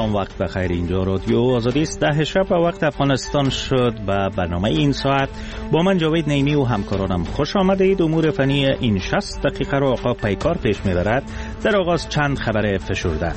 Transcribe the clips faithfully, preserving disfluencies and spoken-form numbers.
سلام، وقت بخیر. اینجا رادیو آزادی است. ده شب به وقت افغانستان شد و برنامه این ساعت با من جاوید نیمی و همکارانم خوش آمده اید. امور فنی این شصت دقیقه را آقا پیکار پیش میبرد. در آغاز چند خبر فشرده.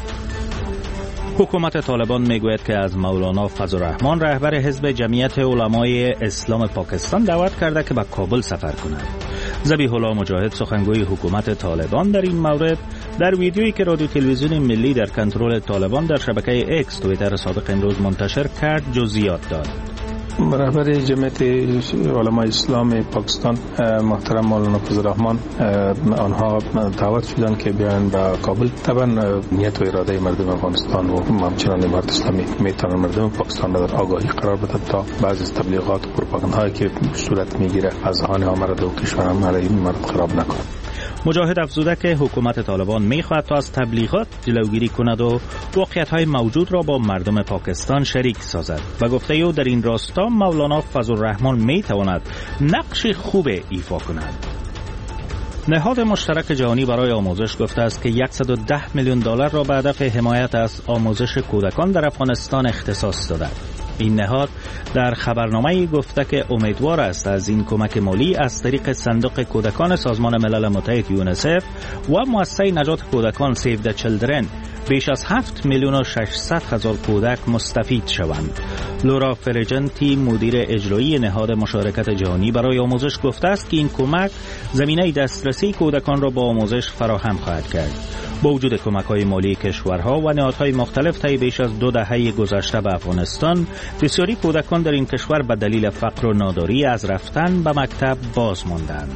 حکومت طالبان میگوید که از مولانا فضل الرحمن رهبر حزب جمعیت علمای اسلام پاکستان دعوت کرده که به کابل سفر کند. ذبیح الله مجاهد سخنگوی حکومت طالبان در این مورد در ویدیویی که رادیو تلویزیون ملی در کنترل طالبان در شبکه اکس توییتر صادق امروز منتشر کرد جزئیات داد. رهبر جمعیت علمای اسلام پاکستان محترم مولانا فضل الرحمن آنها دعوت شدند که بیان به کابل. طبعا نیت و اراده مردم افغانستان و همچنان امارت اسلامی میتونن مردم پاکستان را در آگاهی قرار بدهد تا بعض از تبلیغات و پروپاگاندهایی که صورت میگیره از آن آمده و کشورم را این مرد خراب نکنه. مجاهد افزوده که حکومت طالبان میخواهد تا از تبلیغات جلوگیری کند و واقعیت‌های موجود را با مردم پاکستان شریک سازد و گفته او در این راستا مولانا فضل الرحمن میتواند نقش خوب ایفا کند. نهاد مشترک جهانی برای آموزش گفته است که صد و ده میلیون دلار را به هدف حمایت از آموزش کودکان در افغانستان اختصاص داده. این نهاد در خبرنامه‌ای گفته که امیدوار است از این کمک مالی از طریق صندوق کودکان سازمان ملل متحد یونیسف و مؤسسه نجات کودکان سیو د چیلدرن بیش از هفت میلیون و ششصد هزار کودک مستفید شوند. لورا فرجنتی مدیر اجرایی نهاد مشارکت جهانی برای آموزش گفته است که این کمک زمینه دسترسی کودکان را با آموزش فراهم خواهد کرد. با وجود کمک‌های مالی کشورها و نهادهای مختلف طی بیش از دو دهه گذشته به افغانستان، بسیاری کودکان در این کشور به دلیل فقر و ناداری از رفتن به مکتب باز ماندند.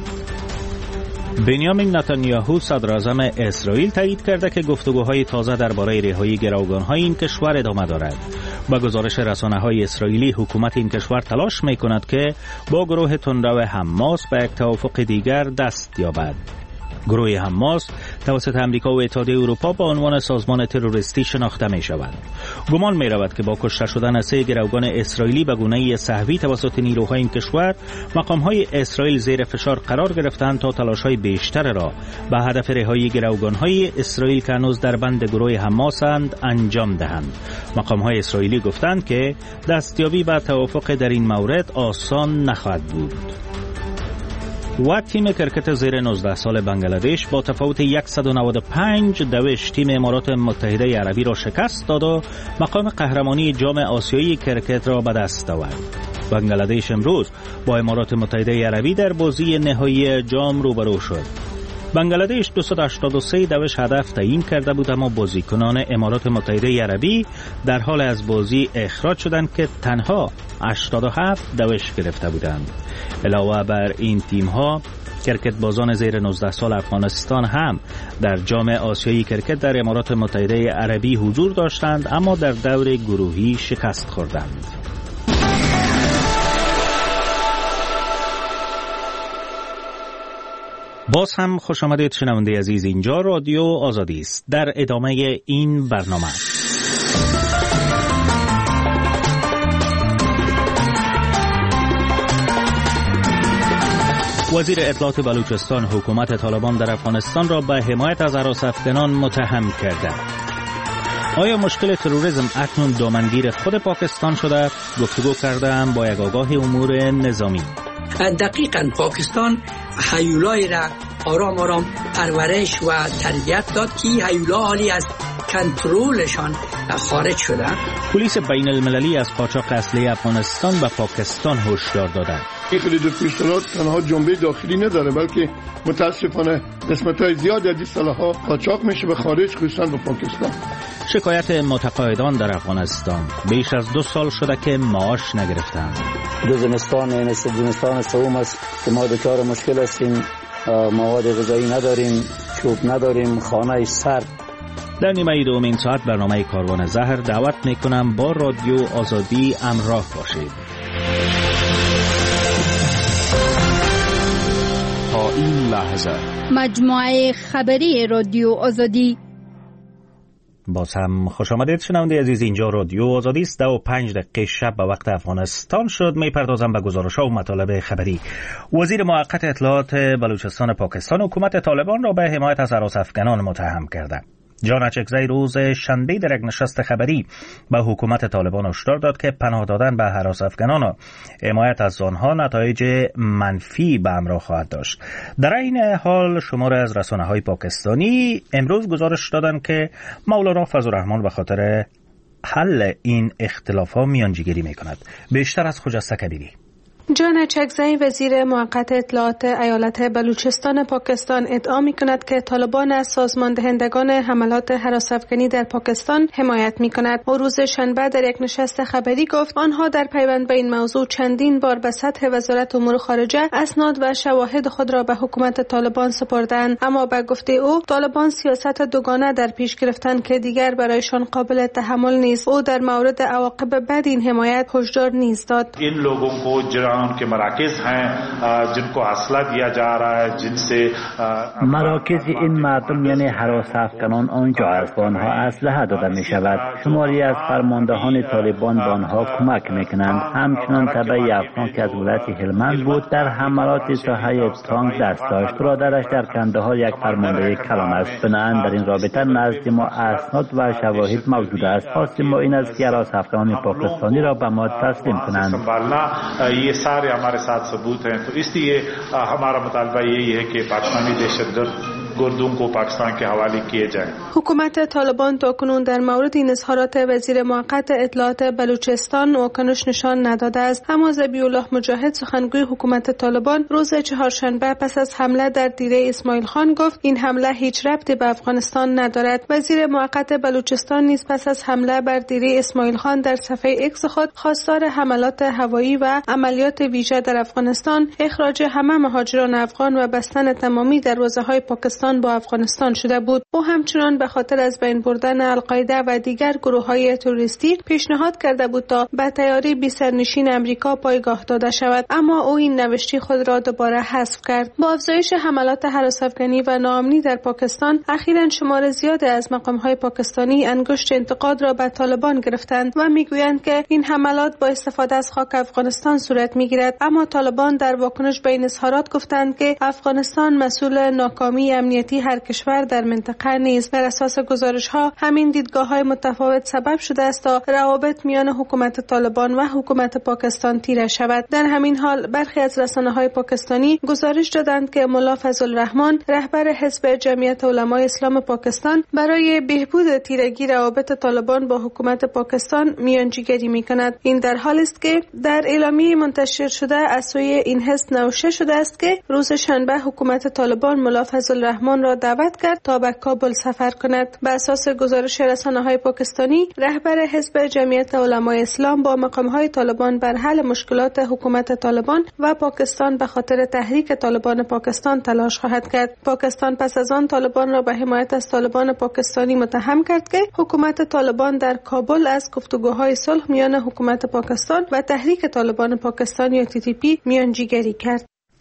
بنیامین نتانیاهو صدر اعظم اسرائیل تایید کرده که گفتگوهای تازه درباره رهایی گروگان‌های این کشور ادامه دارد. با گزارش رسانه‌های اسرائیلی، حکومت این کشور تلاش می‌کند که با گروه تندرو حماس به یک توافق دیگر دست یابد. گروه حماس توسط امریکا و اتحادیه اروپا با عنوان سازمان تروریستی شناخته می شود. گمان می رود که با کشته شدن سه گروگان اسرائیلی به گونه سهوی توسط نیروهای این کشور، مقامهای اسرائیل زیر فشار قرار گرفتند تا تلاش‌های بیشتر را به هدف رهایی گروگان‌های اسرائیل که هنوز در بند گروه حماسند انجام دهند. مقامهای اسرائیلی گفتند که دستیابی به توافق در این مورد آسان نخواهد بود. و تیم کرکت زیر نوزده سال بنگلادش با تفاوت صد و نود و پنج دوش تیم امارات متحده عربی را شکست داد و مقام قهرمانی جام آسیایی کرکت را به دست آورد. بنگلادش امروز با امارات متحده عربی در بازی نهایی جام روبرو شد. بنگلادش دویست و هشتاد و سه دوش هدف تعیین کرده بود، اما بازیکنان امارات متحده عربی در حال از بازی اخراج شدند که تنها هشتاد و هفت دوش گرفته بودند. علاوه بر این تیم‌ها، کرکت بازان زیر نوزده سال افغانستان هم در جام آسیایی کرکت در امارات متحده عربی حضور داشتند، اما در دور گروهی شکست خوردند. باز هم خوش آمدید شنونده عزیز، اینجا رادیو آزادی است. در ادامه این برنامه وزیر اطلاعات بلوچستان حکومت طالبان در افغانستان را به حمایت از هراس‌افکنان متهم کرده. آیا مشکل تروریسم اکنون دامنگیر خود پاکستان شده؟ گفتگو کردم با یک آگاه امور نظامی. دقیقاً پاکستان هیولای را آرام آرام پرورش و تربیت داد که هیولا حالی از کنترلشان خارج شده. پلیس بین المللی از قاچاق اسلحه افغانستان به پاکستان هشدار داده. این خرید و پیشنهاد تنها جنبه داخلی نداره، بلکه متاسفانه قسمت‌های زیادی از این سلاح‌ها قاچاق میشه به خارج، خصوصا به پاکستان. شکایت متقاعدان در افغانستان، بیش از دو سال شده که معاش نگرفتند. دو زمستان مثل زمستان سوم است که ما دچار مشکل هستیم، مواد غذایی نداریم، چوب نداریم، خانه سرد. در نیمه دومین ساعت برنامه کاروان زهر دعوت میکنم با رادیو آزادی همراه باشید. تا این لحظه مجموعه خبری رادیو آزادی. باز هم خوش آمدید شنونده عزیز، اینجا رادیو آزادی است. ده و پنج دقیقه شب به وقت افغانستان شد. می پردازم به گزارش‌ها و مطالب خبری. وزیر موقت اطلاعات بلوچستان پاکستان حکومت طالبان را به حمایت از هراس‌افکنان متهم کرده. جان اچکزی روز شنبه در یک نشست خبری به حکومت طالبان هشدار داد که پناه دادن به هراس افغانان و حمایت از آنها نتایج منفی به همراه خواهد داشت. در این حال شماری از رسانه‌های پاکستانی امروز گزارش دادند که مولانا فضل الرحمن به خاطر حل این اختلاف‌ها میانجیگری می‌کند. بیشتر از خجسته کبیری. جان اچکزی وزیر موقت اطلاعات ایالت بلوچستان پاکستان ادعا می‌کند که طالبان از سازمان دهندگان حملات هراس افغانی در پاکستان حمایت می‌کند. او روز شنبه در یک نشست خبری گفت آنها در پیوند به این موضوع چندین بار به سطح وزارت امور خارجه اسناد و شواهد خود را به حکومت طالبان سپردند، اما به گفته او طالبان سیاست دوگانه در پیش گرفتند که دیگر برایشان قابل تحمل نیست. او در مورد عواقب بد این حمایت هشدار نیز داد. این لوگوں کو ان کے مراکز ہیں جن کو اسلحہ دیا جا رہا ہے جن سے مراکز این مردم یعنی هراس افغانان آنجا است و آنها اسلحه داده می شود. شماری از فرماندهان طالبان به آنها کمک میکنند. همچنان تبعی افغان که از ولایت هلمند بود در حملات ساحه تانک دست داشت. برادرش در کندهار یک فرمانده کلان است. بنابراین در این رابطه نزد ما اسناد و شواهد موجود است. خواست ما این است که هراس افغانان پاکستانی را به ما تسلیم کنند. सारे हमारे साथ सबूत हैं, तो इसलिए हमारा मुतालबा यही है कि पाकिस्तानी दहशतगर्द گردون کو پاکستان के हवाले किए जाएं. حکومت طالبان تاکنون در مورد این اظهارات وزیر موقت اطلاعات بلوچستان واکنش نشان نداده است. اما ذبیح الله مجاهد سخنگوی حکومت طالبان روز چهارشنبه پس از حمله در دیره اسماعیل خان گفت این حمله هیچ ربطی به افغانستان ندارد. وزیر موقت بلوچستان نیز پس از حمله بر دیره اسماعیل خان در صفحه ایکس خود خواستار حملات هوایی و عملیات ویژه در افغانستان، اخراج همه مهاجران افغان و بستن تمامی دروازه‌های پاکستان با افغانستان شده بود. او همچنان به خاطر از بین بردن القاعده و دیگر گروه‌های تروریستی پیشنهاد کرده بود تا به طیاره بی سرنشین امریکا پایگاه داده شود، اما او این نوشتی خود را دوباره حذف کرد. با افزایش حملات هراس افغانی و ناامنی در پاکستان، اخیراً شمار زیادی از مقام‌های پاکستانی انگشت انتقاد را به طالبان گرفتند و میگویند که این حملات با استفاده از خاک افغانستان صورت میگیرد. اما طالبان در واکنش به این اظهارات گفتند که افغانستان مسئول ناکامی امنیتی هر کشور در منطقه نیست. بر اساس گزارش‌ها همین دیدگاه‌های متفاوت سبب شده است تا روابط میان حکومت طالبان و حکومت پاکستان تیره شود. در همین حال برخی از رسانه‌های پاکستانی گزارش دادند که ملا فضل الرحمن رهبر حزب جمعیت علمای اسلام پاکستان برای بهبود تیرگی روابط طالبان با حکومت پاکستان میانجیگری می‌کند. این در حالی است که در اعلامیه منتشر شده از سوی این حزب نوشته شده است که روز شنبه حکومت طالبان ملا فضل الرحمن را دعوت کرد تا به کابل سفر کند. به اساس گزارش رسانه‌های پاکستانی، رهبر حزب جمعیت علمای اسلام با مقام‌های طالبان بر حل مشکلات حکومت طالبان و پاکستان به خاطر تحریک طالبان پاکستان تلاش خواهد کرد. پاکستان پس از آن طالبان را به حمایت از طالبان پاکستانی متهم کرد که حکومت طالبان در کابل از گفتگوهای صلح میان حکومت پاکستان و تحریک طالبان پاکستان یا تی تی پی میانجیگری کرد.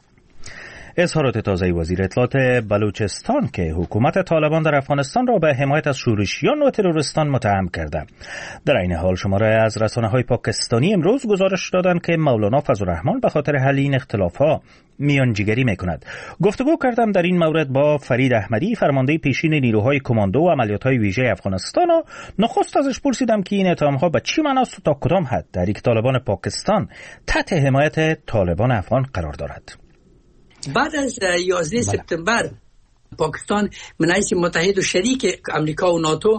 اظهارات تازه وزیر اطلاعات بلوچستان که حکومت طالبان در افغانستان را به حمایت از شورشیان و تروریستان متهم کرده. در این حال شماره از رسانه‌های پاکستانی امروز گزارش دادند که مولانا فضل الرحمن به خاطر حل این اختلاف‌ها میانجیگری می‌کند. گفتگو کردم در این مورد با فرید احمدی، فرمانده پیشین نیروهای کماندو و عملیات‌های ویژه افغانستان، و نخست ازش پرسیدم که این اتهام‌ها به چه معناست و تا کدام حد در یک طالبان پاکستان تحت حمایت طالبان افغان قرار دارد. بعد از یازده سپتامبر پاکستان من حیث متحد و شریک امریکا و ناتو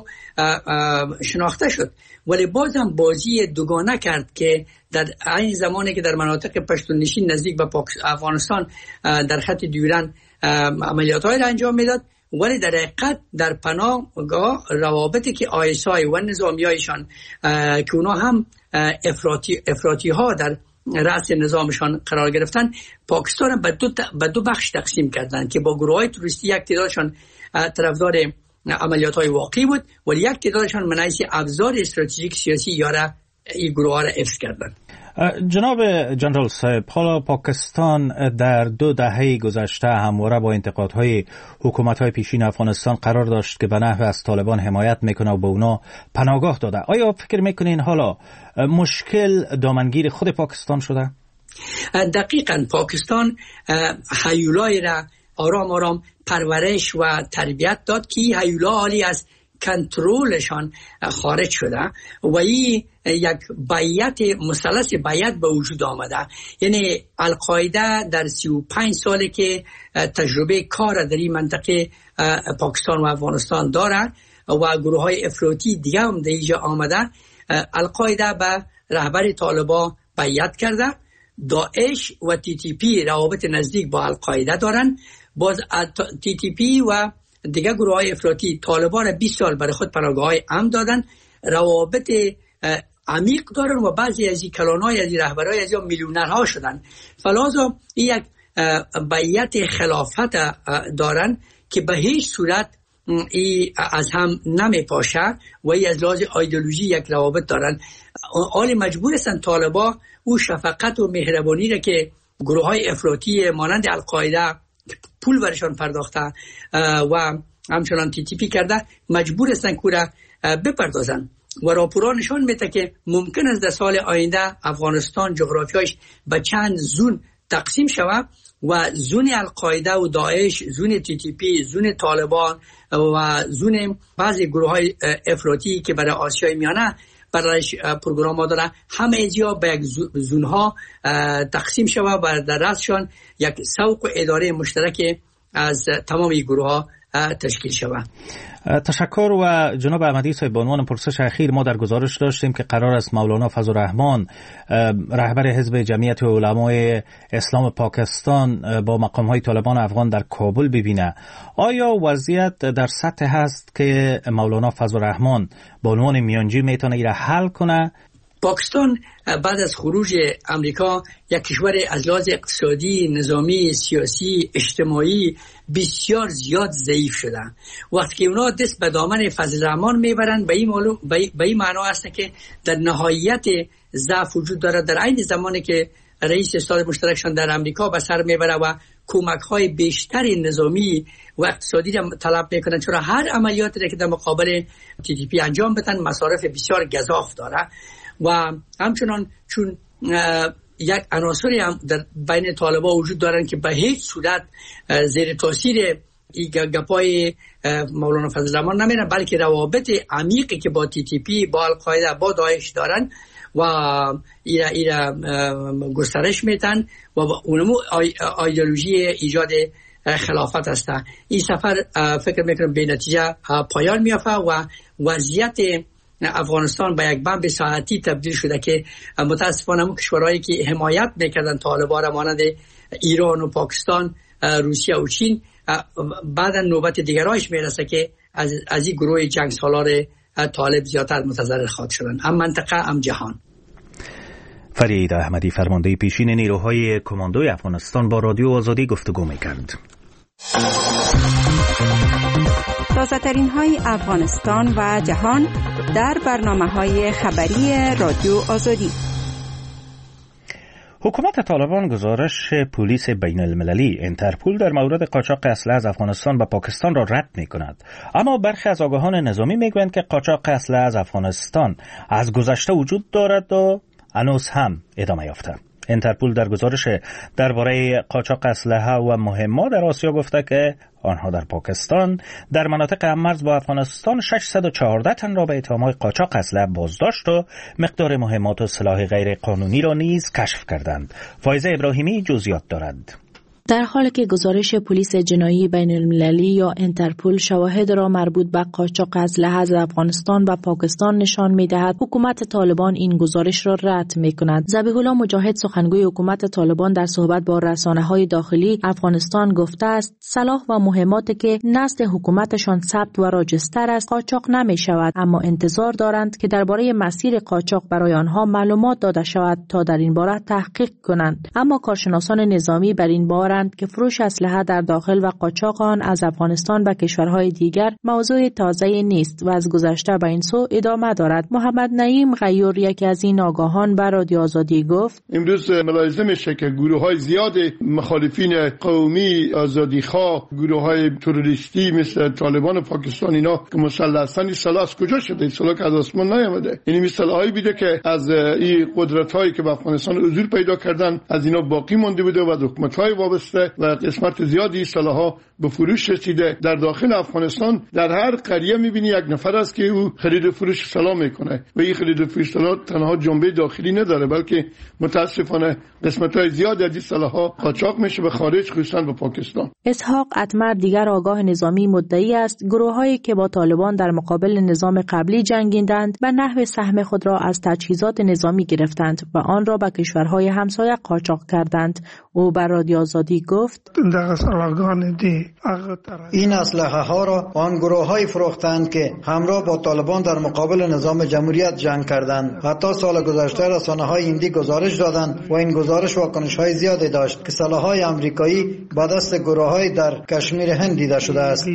شناخته شد، ولی بازم بازی دوگانه کرد که در این زمانی که در مناطق پشتون نشین نزدیک به افغانستان در خط دیورند عملیات‌های را انجام میداد، ولی در حقیقت در پناهگاه روابطی که آی اس آی و نظامیایشان که اونا هم افراطی افراطی ها در رأس نظامشان قرار گرفتن، پاکستان به دو, به دو بخش تقسیم کردند که با گروه‌های تروریستی یک تعدادشان طرفدار عملیات‌های واقعی بود، ولی یک تعدادشان من حیث ابزار استراتژیک سیاسی یاره این گروه‌ها را حفظ کردند. جناب جنرال صاحب، حالا پاکستان در دو دهه گذشته همواره با انتقادهای حکومت‌های پیشین افغانستان قرار داشت که به نحو از طالبان حمایت میکنه و به اونا پناهگاه داده. آیا فکر میکنین حالا مشکل دامنگیر خود پاکستان شده؟ دقیقاً پاکستان هیولای را آرام آرام پرورش و تربیت داد که هیولا حالی از کنترلشان خارج شده و این یک بیعت مثلث بیعت به وجود آمده. یعنی القاعده در سی و پنج ساله که تجربه کار در این منطقه پاکستان و افغانستان داره و گروه های افراطی دیگه هم در اینجا آمده، القاعده به رهبر طالبان بیعت کرده. داعش و تی تی پی روابط نزدیک با القاعده دارن. باز تی تی پی و دیگه گروه های افراطی طالبان بیست سال برای خود پناهگاه های امن دادن، روابط عمیق دارن و بعضی از این کلانای از این رهبرای از این میلیونرها شدن. فلازم این یک بیعت خلافت دارن که به هیچ صورت ای از هم نمی پاشه و ای از لحاظ ایدئولوژی یک روابط دارن. آل مجبور هستن طالبا او شفقت و مهربانی را که گروه های افراطی مانند القاعده پول برشان پرداخته و همچنان تی تی پی کرده مجبور هستن که را بپردازن و راپورا نشان میده که ممکن است در سال آینده افغانستان جغرافیایش به چند زون تقسیم شود و زون القاعده و داعش، زون تی تی پی، زون طالبان و زون بعضی گروه های افراطی که برای آسیای میانه برایش پروگرام ها داره، همه ایجا به یک زونها تقسیم شود و در رأسشان یک سوق و اداره مشترک از تمام گروه ها تشکیل شود. تشکر. و جناب احمدی صاحب، به عنوان پرسش اخیر ما در گزارش داشتیم که قرار است مولانا فضل الرحمن رهبر حزب جمعیت علمای اسلام پاکستان با مقام‌های طالبان افغان در کابل ببینه. آیا وضعیت در سطح هست که مولانا فضل الرحمن به عنوان میانجی میتونه ایره حل کنه؟ پاکستان بعد از خروج امریکا یک کشور از لحاظ اقتصادی، نظامی، سیاسی، اجتماعی بسیار زیاد ضعیف شده. وقتی که اونا دست به دامن فضل الرحمن میبرن به این معلوم به این معنا است که در نهایت ضعف وجود داره، در عین زمانی که رئیس استاد مشترکشان در امریکا به سر میبره و کمک های بیشتر نظامی و اقتصادی را طلب میکنن، چرا هر عملیاتی را که در مقابل تی تی پی انجام بدن مصارف بسیار گزاف داره و همچنان چون یک عناصری هم در بین طالبان وجود دارن که به هیچ صورت زیر تاثیر این گپای مولانا فضل الرحمن نمیرن، بلکه روابط عمیقی که با تی تی پی، با القاعده، با داعش دارن و ایرا ایرا گسترش میتن و اونمو ایدئولوژی ایجاد خلافت است. این سفر فکر میکنم به نتیجه پایان میافته و وضعیت افغانستان به یک بمب ساعتی تبدیل شده که متاسفانه اون کشورهایی که حمایت میکردن طالبان را مانند ایران و پاکستان، روسیه و چین بعدا نوبت دیگرایش میرسه که از از این گروه جنگ سالار طالب زیادتر متضرر خواهد شدن، هم منطقه هم جهان. فرید احمدی، فرمانده پیشین نیروهای کماندوی افغانستان، با رادیو آزادی گفتگو میکرد. تازه‌ترین های افغانستان و جهان در برنامه‌های خبری رادیو آزادی. حکومت طالبان گزارش پلیس بین المللی اینترپول در مورد قاچاق اسلحه از افغانستان و پاکستان را رد می کند. اما برخی از آگاهان نظامی می گویند که قاچاق اسلحه از افغانستان از گذشته وجود دارد و هنوز هم ادامه یافته. اینترپول در گزارش درباره قاچاق اسلحه و مهمات در آسیا گفته که آنها در پاکستان در مناطق هم‌مرز با افغانستان ششصد و چهارده تن را به اتهام‌های قاچاق اسلحه بازداشت و مقدار مهمات و سلاح غیر قانونی را نیز کشف کردند. فایزه ابراهیمی جزئیات دارد. در حالی که گزارش پلیس جنایی بین المللی یا اینترپول شواهد را مربوط به قاچاق اسلحه از افغانستان و پاکستان نشان می‌دهد، حکومت طالبان این گزارش را رد می‌کند. ذبیح الله مجاهد، سخنگوی حکومت طالبان، در صحبت با رسانه‌های داخلی افغانستان گفته است سلاح و مهماتی که نزد حکومتشان ثبت و راجستر است قاچاق نمی‌شود، اما انتظار دارند که درباره مسیر قاچاق برای آنها معلومات داده شود تا در این باره تحقیق کنند. اما کارشناسان نظامی بر این بار که فروش اسلحه در داخل و قاچاق آن از افغانستان به کشورهای دیگر موضوع تازه نیست و از گذشته به این سو ادامه دارد. محمد نعیم غیور، یکی از این آگاهان، به رادیو آزادی گفت امروز ملاحظه میشه که گروه‌های زیاد مخالفین قومی، آزادیخواه، گروه‌های تروریستی مثل طالبان پاکستان اینا که مسلحاً این سلاح از کجا شده؟ این سلاح که از آسمان نیامده. یعنی این سلاحایی بوده که از این قدرت‌هایی که به افغانستان حضور پیدا کردن از اینا باقی مونده بوده و حکومت‌های وابسته درسته و قسمت زیادی سلاح‌ها به فروش رسیده. در داخل افغانستان در هر قریه می‌بینی یک نفر است که او خرید و فروش سلاح میکنه و این خرید و فروش سلاح تنها جنبه داخلی نداره، بلکه متاسفانه قسمت‌های زیادی از این سلاح‌ها قاچاق میشه به خارج، خصوصا به پاکستان. اسحاق اتمر دیگر آگاه نظامی مدعی است گروه‌هایی که با طالبان در مقابل نظام قبلی جنگیدند و نحو سهم خود را از تجهیزات نظامی گرفتند و آن را به کشورهای همسایه قاچاق کردند. او بر رادیو آزادی گفت این اسلحه ها را آن گروه‌های فروختند که همراه با طالبان در مقابل نظام جمهوریت جنگ کردند. حتی سال گذشته رسانه‌های هندی گزارش دادند و این گزارش واکنش‌های زیادی داشت که سلاح‌های آمریکایی با دست گروه‌های در کشمیر هند دیده شده است.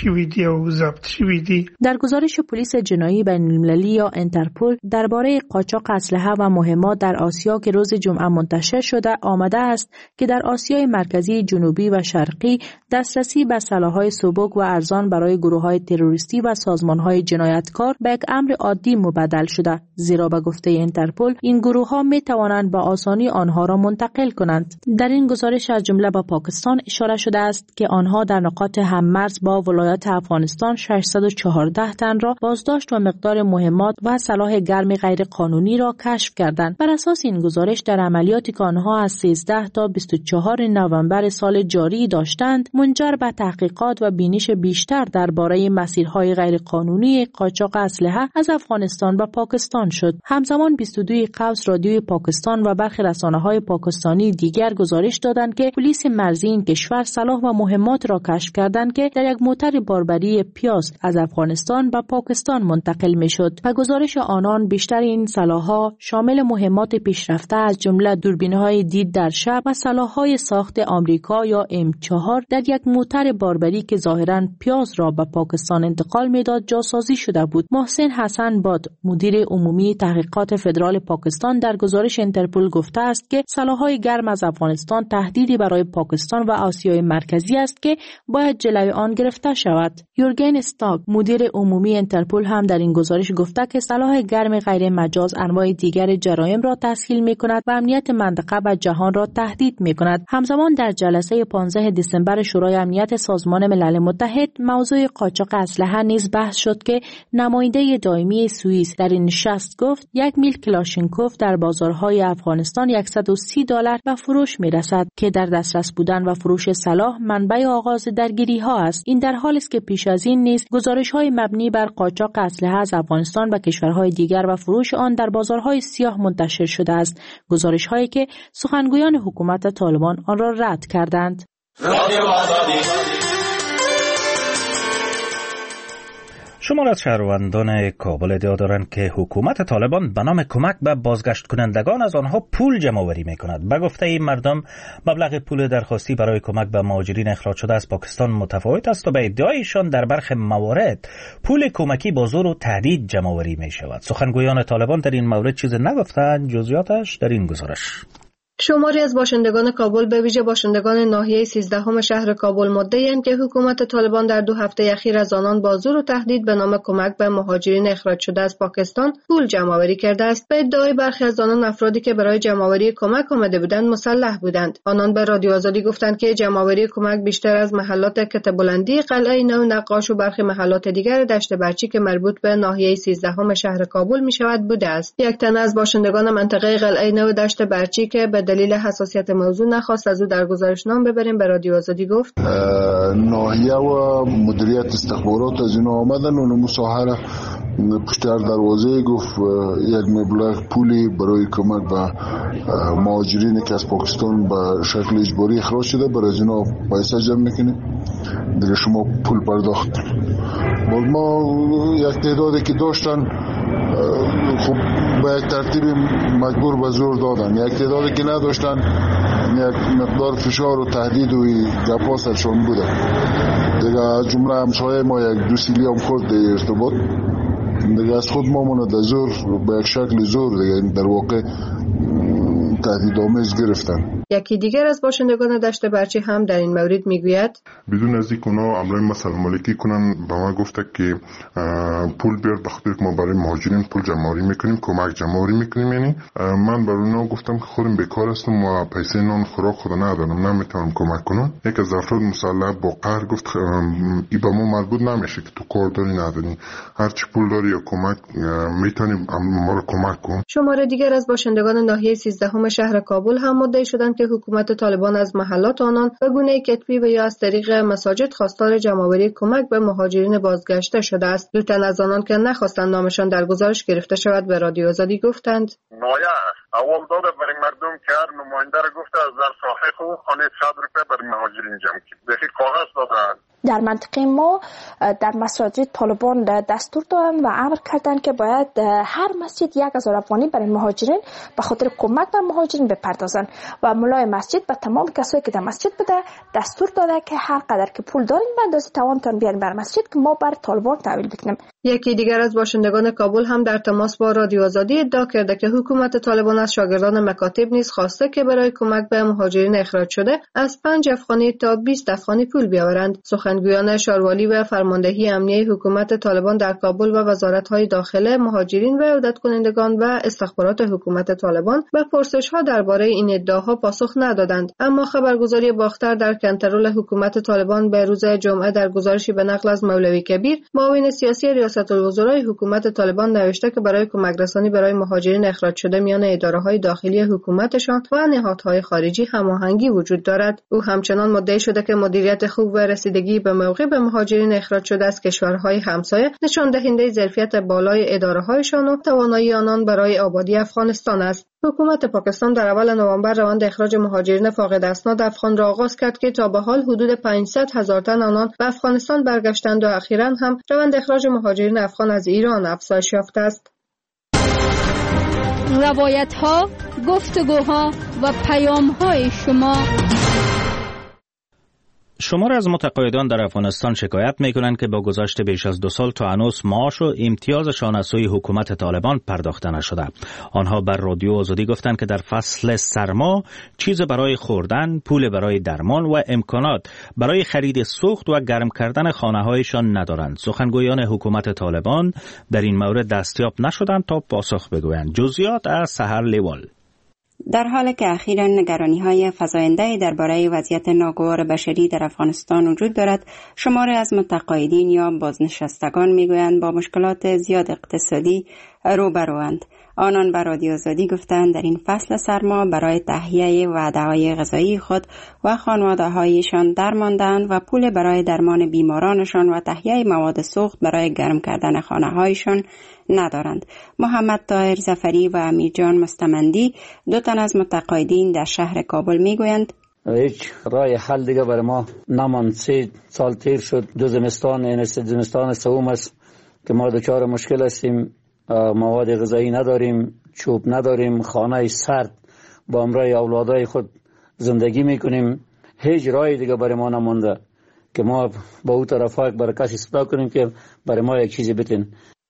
در گزارش پلیس جنایی بین‌المللی یا انترپول درباره قاچاق اسلحه و مهمات در آسیا که روز جمعه منتشر شده آمده است که در آسیای مرکزی، جنوبی و شرقی دسترسی به سلاح‌های سبک و ارزان برای گروه‌های تروریستی و سازمان‌های جنایتکار به یک امر عادی مبدل شده، زیرا به گفته انترپول این گروه‌ها می‌توانند با آسانی آنها را منتقل کنند. در این گزارش از جمله به پاکستان اشاره شده است که آنها در نقاط هم‌مرز با ولایت افغانستان ششصد و چهارده تن را بازداشت و مقدار مهمات و سلاح گرم غیر قانونی را کشف کردند. بر اساس این گزارش در عملیاتی که آنها از سیزده تا بیست و چهار نوامبر سال جاری داشتند منجر به تحقیقات و بینش بیشتر درباره مسیرهای غیر قانونی قاچاق اسلحه از افغانستان و پاکستان شد. همزمان بیست و دو قوس رادیوی پاکستان و برخی رسانه‌های پاکستانی دیگر گزارش دادند که پلیس مرزی این کشور سلاح و مهمات را کشف کردند که در یک موتر باربری پیاز از افغانستان به پاکستان منتقل می‌شد. و گزارش آنان بیشتر این سلاح‌ها شامل مهمات پیشرفته از جمله دوربین‌های دید در شب و سلاح‌های ساخت آمریکا یا ام چهار در یک موتر باربری که ظاهراً پیاز را به پاکستان انتقال می‌داد جاسازی شده بود. محسن حسن باد مدیر عمومی تحقیقات فدرال پاکستان در گزارش انترپول گفته است که سلاح‌های گرم از افغانستان تهدیدی برای پاکستان و آسیای مرکزی است که باید جلوی آن گرفته شود. یورگن استاک مدیر عمومی انترپول هم در این گزارش گفته که سلاح گرم غیر مجاز انواع دیگر جرایم را تسهیل می‌کند و امنیت منطقه و جهان را تهدید می‌کند. همزمان در جلسه پانزده دسامبر شورای امنیت سازمان ملل متحد موضوع قاچاق اسلحه نیز بحث شد که نماینده دائمی سوئیس در این نشست گفت یک میل کلاشینکوف در بازارهای افغانستان صد و سی دلار به فروش می‌رسد که در دسترس بودن و فروش سلاح منبع آغاز درگیری‌ها است. این در حالی است که پیش از این نیز گزارش‌های مبنی بر قاچاق اسلحه از افغانستان و کشورهای دیگر و فروش آن در بازارهای سیاه منتشر شده است، گزارش‌هایی که سخنگویان حکومت طالبان آن را رد کردند. شمار از شهروندان کابل ادعا دارند که حکومت طالبان به نام کمک به بازگشت کنندگان از آنها پول جمع آوری می‌کند. به گفته این مردم مبلغ پول درخواستی برای کمک به مهاجرین اخراج شده از پاکستان متفاوت است و به ادعایشان در برخی موارد پول کمکی با زور و تهدید جمع آوری می‌شود. سخنگویان طالبان در این مورد چیز نگفتند. جزئیاتش در این گزارش. شماری از باشندگان کابل به ویژه باشندگان ناحیه سیزدهم شهر کابل مدعی‌اند که حکومت طالبان در دو هفته اخیر از آنان با زور و تهدید به نام کمک به مهاجرین اخراج شده از پاکستان پول جمع‌آوری کرده است. به ادعای برخی از آنان افرادی که برای جمع‌آوری کمک آمده بودند مسلح بودند. آنان به رادیو آزادی گفتند که جمع‌آوری کمک بیشتر از محلات کته بلندی، قلعه نو نقاش و برخی محلات دیگر دشت برچی که مربوط به ناحیه سیزدهم شهر کابل می‌شود بوده است. یک تن از باشندگان منطقه قلعه نو دشت برچی که به دلیل حساسیت موضوع نخواست از او در گزارشنامه ببریم به رادیو آزادی گفت ناحیه و مدیریت استخبارات از اینا آمدن و مساحره پشت دروازه گفت یک مبلغ پولی برای کمک به مهاجرین که از پاکستان به شکل اجباری اخراج شده برای از اینا پیسه جمع میکنیم دیگه شما پول پرداخت. ما یک تعدادی که داشتن خب به یک ترتیب مجبور به زور دادن، یک تعدادی که نداشتن یک مقدار فشار و تهدید و گپا سرشان بوده دیگه. از جمله همسایه ما یک دو سیلی هم خورد دیگه ارتباط دیگه از خود ما مونده زور به یک شکل زور دیگه. در واقع تهدیدآمیز گرفتن. یکی دیگر از باشندگان دشت برچی هم در این مورد میگوید بدون از اینکه اونا عملای ما سلام علیکی کنن به ما گفته که پول بیار به خاطر که ما برای مهاجرین پول جمع‌آوری میکنیم، کمک جمع‌آوری میکنیم. یعنی من برای اونا گفتم که خودم بیکار هستم و پیسه نان خوراک خود ندارم، نمیتونم کمک کنم. یک از افراد مسلح با قهر گفت این به ما مربوط نمیشه که تو کار داری نداری، هر چی پول داری یا کمک میتونی ما رو کمک کن. شماره دیگر از باشندگان ناحیه سیزدهم شهر کابل هم مدعی شدند که حکومت طالبان از محلات آنان به گونه کتبی و یا از طریق مساجد خواستار جمع‌آوری کمک به مهاجرین بازگشته شده است. دو تن از آنان که نخواستند نامشان در گزارش گرفته شود به رادیو آزادی گفتند نایه اول داده برای مردم که هر نماینده را گفته از در ساحه خو خانه صد روپیه برای مهاجرین جمع کنید. بخی کاغذ دادن. در منطقه ما در مساجد طالبان دستور دادن و امر کردن که باید هر مسجد یک هزار افغانی برای مهاجرین به خاطر کمک به مهاجرین بپردازن و مولای مسجد به تمام کسایی که در مسجد بوده دستور داده که هر قدر که پول دارین به اندازه توانتون بیارین بر مسجد که ما بر طالبان تحویل بکنیم. یکی دیگر از باشندگان کابل هم در تماس با رادیو آزادی ادعا کرده که حکومت طالبان از شاگردان مکاتب نیز خواسته که برای کمک به مهاجرین اخراج شده از پنج افغانی تا بیست افغانی پول بیاورند. سخنگویان شاروالی و فرماندهی امنیه حکومت طالبان در کابل و وزارت‌های داخله، مهاجرین و عودت کنندگان و استخبارات حکومت طالبان به پرسش‌ها درباره این ادعاها پاسخ ندادند. اما خبرگزاری باختر در کنترل حکومت طالبان به روز جمعه در گزارشی به نقل از مولوی کبیر، معاون سیاسی ریاست الوزرای حکومت طالبان نوشته که برای کمک رسانی برای مهاجرین اخراج شده میان اداره‌های داخلی حکومتشان و نهادهای خارجی هماهنگی وجود دارد. او همچنان مدعی شده که مدیریت خوب و رسیدگی به موقع به مهاجرین اخراج شده از کشورهای همسایه نشان دهنده ظرفیت بالای اداره‌هایشان و توانایی آنان برای آبادی افغانستان است. حکومت پاکستان در اول نوامبر روند اخراج مهاجرین فاقد اسناد افغان را آغاز کرد که تا به حال حدود پانصد هزار تن آنان به افغانستان برگشتند و اخیراً هم روند اخراج مهاجرین افغان از ایران افزایش یافته است. روایت‌ها، گفتگوها و پیام‌های شما. شمار از متقاعدان در افغانستان شکایت می‌کنند که با گذشت بیش از دو سال تا هنوز معاش و امتیازشان از سوی حکومت طالبان پرداخته نشده. آنها بر رادیو آزادی گفتند که در فصل سرما چیز برای خوردن، پول برای درمان و امکانات برای خرید سوخت و گرم کردن خانه‌هایشان ندارند. سخنگویان حکومت طالبان در این مورد دستیاب نشدند تا پاسخ بگویند. جزئیات از سحر لیوال. در حالی که اخیراً نگرانی‌های فزاینده‌ای درباره وضعیت ناگوار بشری در افغانستان وجود دارد، شماری از متقاعدین یا بازنشستگان می‌گویند با مشکلات زیاد اقتصادی روبروند. آنان به رادیو آزادی گفتند در این فصل سرما برای تهیه وعده‌های غذایی خود و خانواده‌هایشان درماندند و پول برای درمان بیمارانشان و تهیه مواد سوخت برای گرم کردن خانه‌هایشان ندارند. محمد طاهر ظفری و امیرجان مستمندی، دو تن از متقاعدین در شهر کابل میگویند هیچ راه حل دیگه برای ما نمان. سه سال تیر شد، دو زمستان، این زمستان سوم است که ما دچار مشکل هستیم. مواد غذایی نداریم، چوب نداریم، خانه سرد با امرای اولادای خود زندگی میکنیم. هیچ راه دیگه برای ما نمونده که ما با او طرفا برای کسی صدا کنیم که برای ما یک چیزی بتین.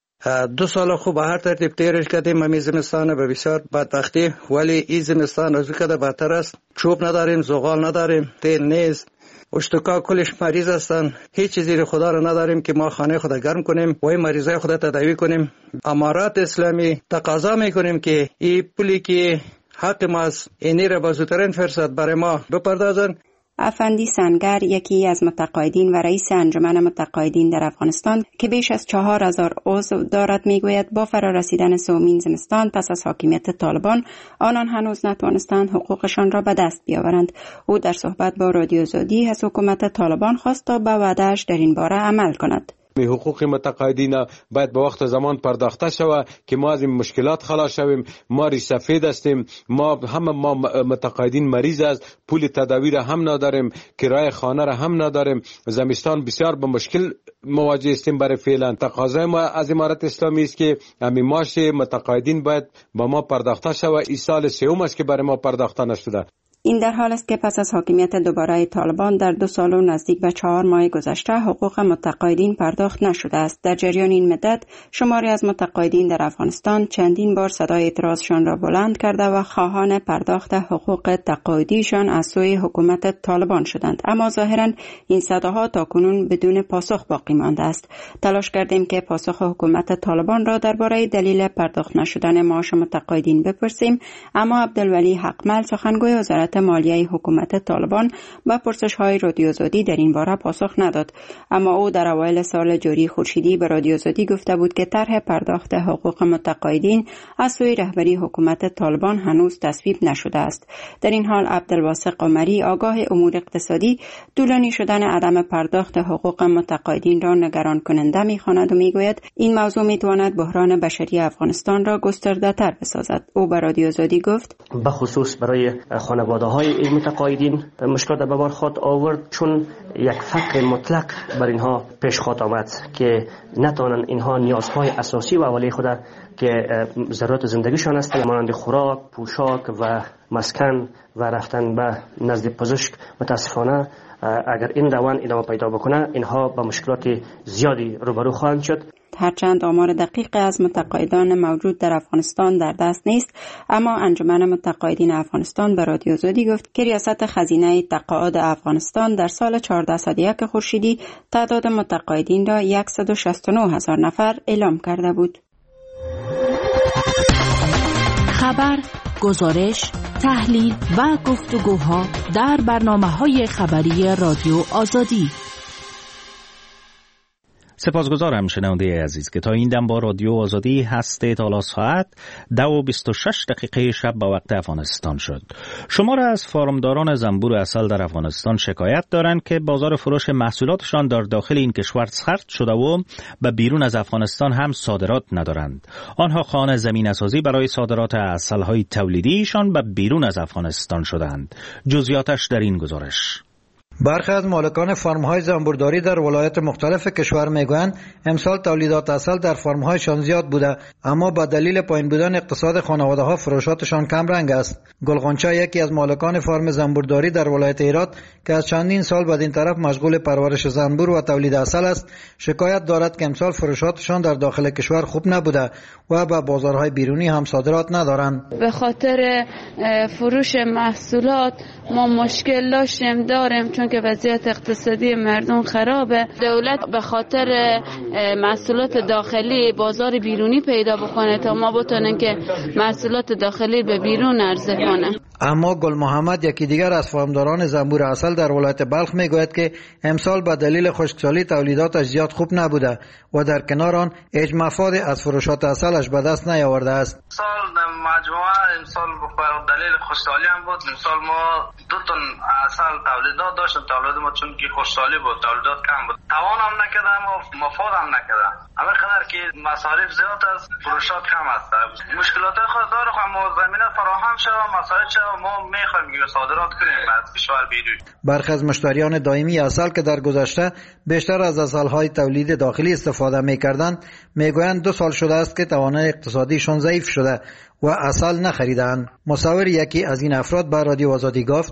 دو سال خوب هر ترتیب تیرش کردیم. امی زمستان به بسیار بدبختی، ولی این زمستان از کده بدتر است. چوب نداریم، زغال نداریم، تیل نیست، اشتکا کلش مریض هستن. هیچ چیزی خدا رو نداریم که ما خانه خدا گرم کنیم و این مریضای خدا تداوی کنیم. امارات اسلامی تقاضا میکنیم که این پولی که حق ما است اینی را با زودترین فرصت برای ما بپردازن. افندی سنگر، یکی از متقاعدین و رئیس انجمن متقاعدین در افغانستان که بیش از چهار هزار عضو دارد، میگوید با فرارسیدن سومین زمستان پس از حاکمیت طالبان آنان هنوز نتوانستند حقوقشان را به دست بیاورند. او در صحبت با رادیو آزادی از حکومت طالبان خواست تا به وعده‌اش در این باره عمل کند. حقوق متقاعدین باید به وقت زمان پرداخته شود که ما از این مشکلات خلاص شویم. ما ری سفید هستیم، ما همه ما متقاعدین مریض است، پول تداوی را هم نداریم، کرایه خانه را هم نداریم. زمستان بسیار به مشکل مواجه هستیم. برای فعلا تقاضای ما از امارت اسلامی است که همین معاش متقاعدین باید با ما پرداخته شود. این سال سوم است که برای ما پرداخته نشده. این در حال است که پس از حاکمیت دوباره طالبان در دو سال و نزدیک به چهار ماه گذشته حقوق متقاعدین پرداخت نشده است. در جریان این مدت شماری از متقاعدین در افغانستان چندین بار صدای اعتراضشان را بلند کرده و خواهان پرداخت حقوق تقاعدیشان از سوی حکومت طالبان شدند، اما ظاهرا این صداها تاکنون بدون پاسخ باقی مانده است. تلاش کردیم که پاسخ حکومت طالبان را درباره دلیل پرداخت نشدن معاش متقاعدین بپرسیم، اما عبدالولی حقمل سخنگوی وزارت مالیه حکومت طالبان با پرسش‌های رادیو آزادی در این باره پاسخ نداد. اما او در اوایل سال جاری خورشیدی به رادیو آزادی گفته بود که طرح پرداخت حقوق متقاعدین از سوی رهبری حکومت طالبان هنوز تصویب نشده است. در این حال عبدالواسق قمری آگاه امور اقتصادی طولانی شدن عدم پرداخت حقوق متقاعدین را نگران کننده می‌خواند و می‌گوید این موضوع می‌تواند بحران بشری افغانستان را گسترده‌تر بسازد. او به رادیو آزادی گفت به خصوص برای خانواده‌های این متقاعدین مشکلات به بار خود آورد، چون یک فقر مطلق بر اینها پیش خود آمد که نتوانند اینها نیازهای اساسی و اولیه خود که ضرورت زندگیشان است مانند خوراک، پوشاک و مسکن و رفتن به نزد پزشک، متاسفانه اگر این روند ادامه پیدا بکنه اینها با مشکلات زیادی روبرو خواهند شد. هرچند آمار دقیق از متقاعدان موجود در افغانستان در دست نیست، اما انجمن متقاعدین افغانستان به رادیو آزادی گفت که ریاست خزینه تقاعد افغانستان در سال چهارده صد و یک خورشیدی تعداد متقاعدین را صد و شصت و نه هزار نفر اعلام کرده بود. خبر، گزارش، تحلیل و گفتگوها در برنامه‌های خبری رادیو آزادی. سپاسگزارم شنونده عزیز که تا این دم با رادیو آزادی هسته تا ساعت دو و بیست و شش دقیقه شب با وقت افغانستان شد. شمار از فارمداران زنبور عسل در افغانستان شکایت دارند که بازار فروش محصولاتشان در داخل این کشور سرد شده و به بیرون از افغانستان هم صادرات ندارند. آنها خواهان زمینه‌سازی برای صادرات عسل‌های تولیدیشان به بیرون از افغانستان شدند. جزئیاتش در این گزارش. برخی از مالکان فارم‌های زنبورداری در ولایات مختلف کشور میگویند امسال تولیدات عسل در فارم‌هایشان زیاد بوده، اما با دلیل پایین بودن اقتصاد خانواده‌ها فروشاتشان کم رنگ است. گلغنچه یکی از مالکان فارم زنبورداری در ولایت هرات که از چندین سال بدین طرف مشغول پرورش زنبور و تولید عسل است، شکایت دارد که امسال فروشاتشان در داخل کشور خوب نبوده و به بازارهای بیرونی هم صادرات ندارند. به خاطر فروش محصولات ما مشکل داشتیم داریم، چون که وضعیت اقتصادی مردم خرابه. دولت به خاطر محصولات داخلی بازار بیرونی پیدا بکنه تا ما بتونیم که محصولات داخلی به بیرون عرضه کنه. اما گل محمد یکی دیگر از فارمداران زنبور عسل در ولایت بلخ میگوید که امسال به دلیل خشکسالی تولیداتش زیاد خوب نبوده و در کنار آن هیچ مفادی از فروشات عسلش به دست نیاورده است. سال مجموعه امسال به دلیل خشکسالی هم بود. امسال ما دو تن عسل تولیدات داشتیم، تولید ما چون که خشکسالی بود تولیدات کم بود، توان هم نکردم و مفاد هم نکردم. همه قدر که مصارف زیاد است فروشات کم است. مشکلات خود داره، اما زمینه فراهم شد و مصارف شد ما میخوایم که صادرات کنیم از کشور بیرون. برخی از مشتریان دائمی عسل که در گذشته بیشتر از عسل‌های تولید داخلی استفاده می‌کردند میگویند دو سال شده است که توانایی اقتصادیشون ضعیف شده و عسل نخریدند. مصور یکی از این افراد به رادیو آزادی گفت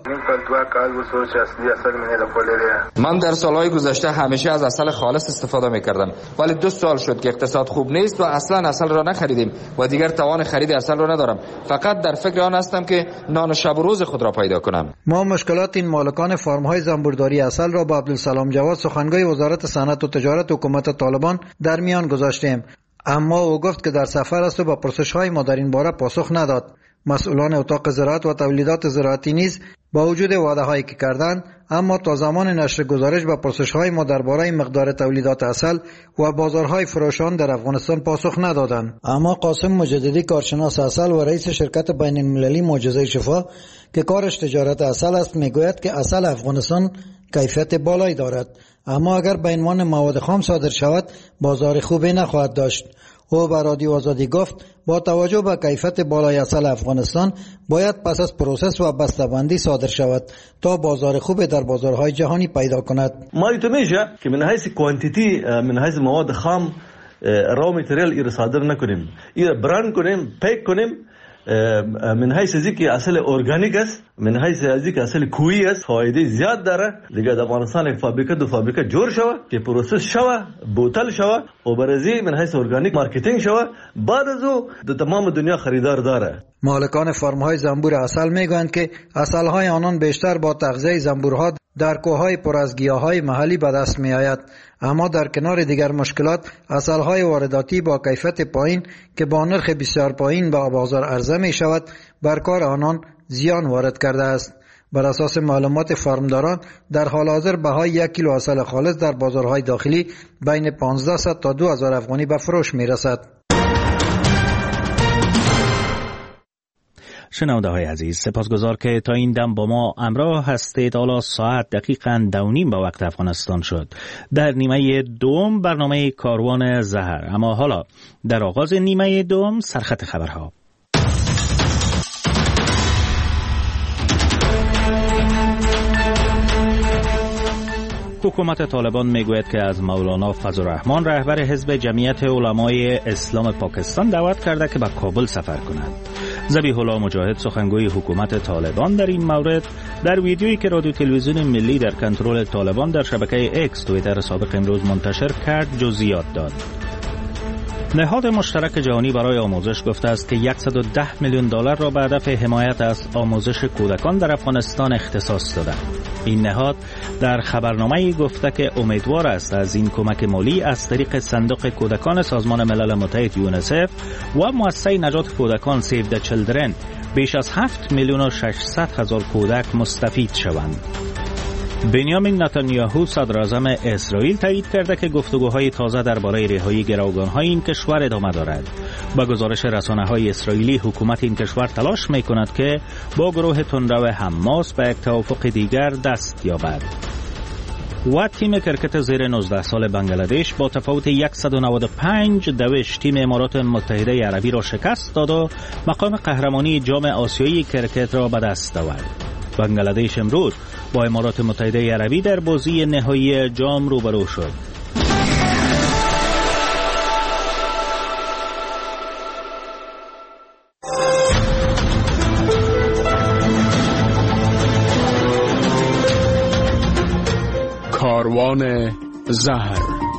من در سالهای گذشته همیشه از عسل خالص استفاده میکردم، ولی دو سال شد که اقتصاد خوب نیست و اصلا عسل را نخریدیم و دیگر توان خرید عسل را ندارم. فقط در فکر آن هستم که نان شب و روز خود را پیدا کنم. ما مشکلات این مالکان فارم‌های زنبورداری عسل را با عبدالسلام جواد سخنگوی وزارت صنعت و تجارت حکومت طالبان در میان گذاشتیم، اما او گفت که در سفر است و با پرسش‌های ما در این باره پاسخ نداد. مسئولان اتاق زراعت و تولیدات زراعتی نیز با وجود وعده‌هایی که کردند اما تا زمان نشر گزارش با پرسش‌های ما درباره مقدار تولیدات عسل و بازارهای فروشان در افغانستان پاسخ ندادند. اما قاسم مجددی کارشناس عسل و رئیس شرکت بین‌المللی معجزه شفا که کارش تجارت عسل است میگوید که عسل افغانستان کیفیت بالایی دارد، اما اگر به عنوان مواد خام صادر شود بازار خوبی نخواهد داشت. او به رادیو آزادی گفت با توجه به کیفیت بالای عسل افغانستان باید پس از پروسس و بسته‌بندی صادر شود تا بازار خوب در بازارهای جهانی پیدا کند. ما میشه که من حیث کوانتیتی من حیث مواد خام را متریال ایر صادر نکنیم، ایر برند کنیم، پیک کنیم من حیث از اینکه اصل ارگانیک است، من حیث از اینکه اصل کوهی است، فایده زیاد داره. دیگه در افغانستان یک فابریکه دو فابریکه جور شوه که پروسس شوه، بوتل شوه و برزی من حیث ارگانیک مارکتینگ شوه، بعد از او در تمام دنیا خریدار داره. مالکان فرم‌های زنبور عسل میگویند که عسل‌های آنان بیشتر با تغذیه زنبورها در کوههای پر از گیاهای محلی به دست می‌آید. اما در کنار دیگر مشکلات، عسل‌های وارداتی با کیفیت پایین که با نرخ بسیار پایین به بازار عرضه می‌شود، بر کار آنان زیان وارد کرده است. بر اساس معلومات فرمداران، در حال حاضر بهای یک کیلو عسل خالص در بازارهای داخلی بین پانزده تا دو هزار افغانی به فروش می‌رسد. شنونده های عزیز، سپاسگزار که تا این دم با ما همراه هستید. حالا ساعت دقیقاً دو نیم به وقت افغانستان شد. در نیمه دوم برنامه کاروان زهر. اما حالا در آغاز نیمه دوم سرخط خبرها. حکومت طالبان میگوید که از مولانا فضل‌الرحمن رهبر حزب جمعیت علمای اسلام پاکستان دعوت کرده که به کابل سفر کند. ذبیح الله مجاهد سخنگوی حکومت طالبان در این مورد در ویدیویی که رادیو تلویزیون ملی در کنترل طالبان در شبکه اکس توییتر سابق امروز منتشر کرد جزئیات داد. نهاد مشترک جهانی برای آموزش گفته است که صد و ده میلیون دلار را به هدف حمایت از آموزش کودکان در افغانستان اختصاص داده. این نهاد در خبرنامه‌ای گفته که امیدوار است از این کمک مالی از طریق صندوق کودکان سازمان ملل متحد یونیسف و مؤسسه نجات کودکان سیو د چیلدرن بیش از هفت میلیون و ششصد هزار کودک مستفید شوند. بنیامین نتانیاهو صدر اعظم اسرائیل تایید کرده که گفتگوهای تازه درباره رهایی گروگان‌های این کشور ادامه دارد. با گزارش رسانه‌های اسرائیلی، حکومت این کشور تلاش می‌کند که با گروه تندرو حماس به یک توافق دیگر دست یابد. و تیم کرکت زیر نوزده سال بنگلادش با تفاوت صد و نود و پنج دوش تیم امارات متحده عربی را شکست داد و مقام قهرمانی جام آسیایی کرکت را به دست آورد. بنگلادش امروز با امارات متحده عربی در بازی نهایی جام روبرو شد. کاروان زهر.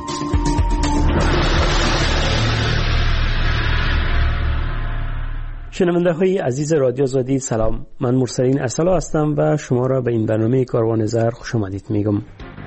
شنونده های عزیز رادیو آزادی، سلام. من مرسلین ارسلا هستم و شما را به این برنامه کاروان زهر خوش آمدید میگم.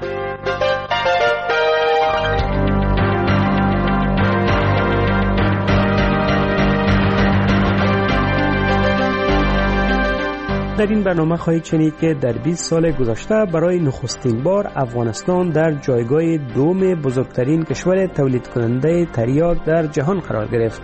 در این برنامه خواهید شنید که در بیست سال گذشته برای نخستین بار افغانستان در جایگاه دوم بزرگترین کشور تولید کننده تریاک در جهان قرار گرفت.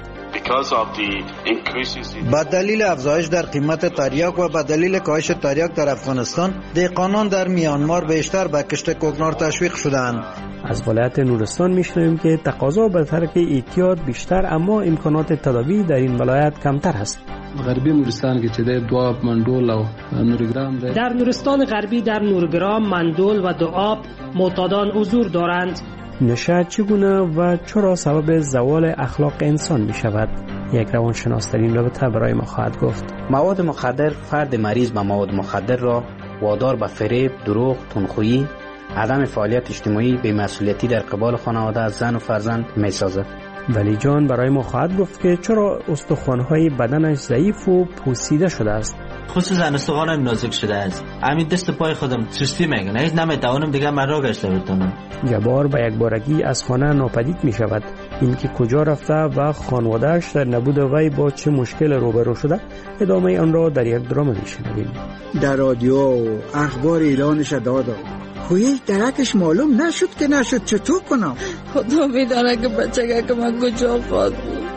با دلیل افزایش در قیمت تریاک و با دلیل کاهش تریاک در افغانستان، دهقانان در میانمار بیشتر به کشت کوکنار تشویق شدند. از ولایت نورستان میشنویم که تقاضا به ترک اعتیاد بیشتر اما امکانات تداوی در این ولایت کمتر است. غربی نورستان کې چې د دواب مندول او نورګرام ده. در نورستان غربی در نورګرام مندول و دواب معتادان حضور دارند. نشه چگونه و چرا سبب زوال اخلاق انسان می شود؟ یک روانشناس در این رابطه برای ما خواهد گفت. مواد مخدر فرد مریض به مواد مخدر را وادار به فریب، دروغ، تندخویی، عدم فعالیت اجتماعی، بی‌مسئولیتی در قبال خانواده، زن و فرزند می سازد. ولی جان برای ما خواهد گفت که چرا استخوان‌های بدنش ضعیف و پوسیده شده است. خصوصا استخوانم نازک شده است. همین دست پای خودم سستی میگن. هیچ نمیتوانم دیگه من را گشته بتونم. جبار به یک بارگی از خانه ناپدید می شود. این که کجا رفته و خانواده‌اش در نبود وی با چه مشکل روبرو شده، ادامه آن را در یک درام میشنویم. در رادیو و اخبار اعلانش دادا. خویی درکش معلوم نشد که نشد، چطور کنم؟ خدا میدانه که بچه که من کجا خواهد بود.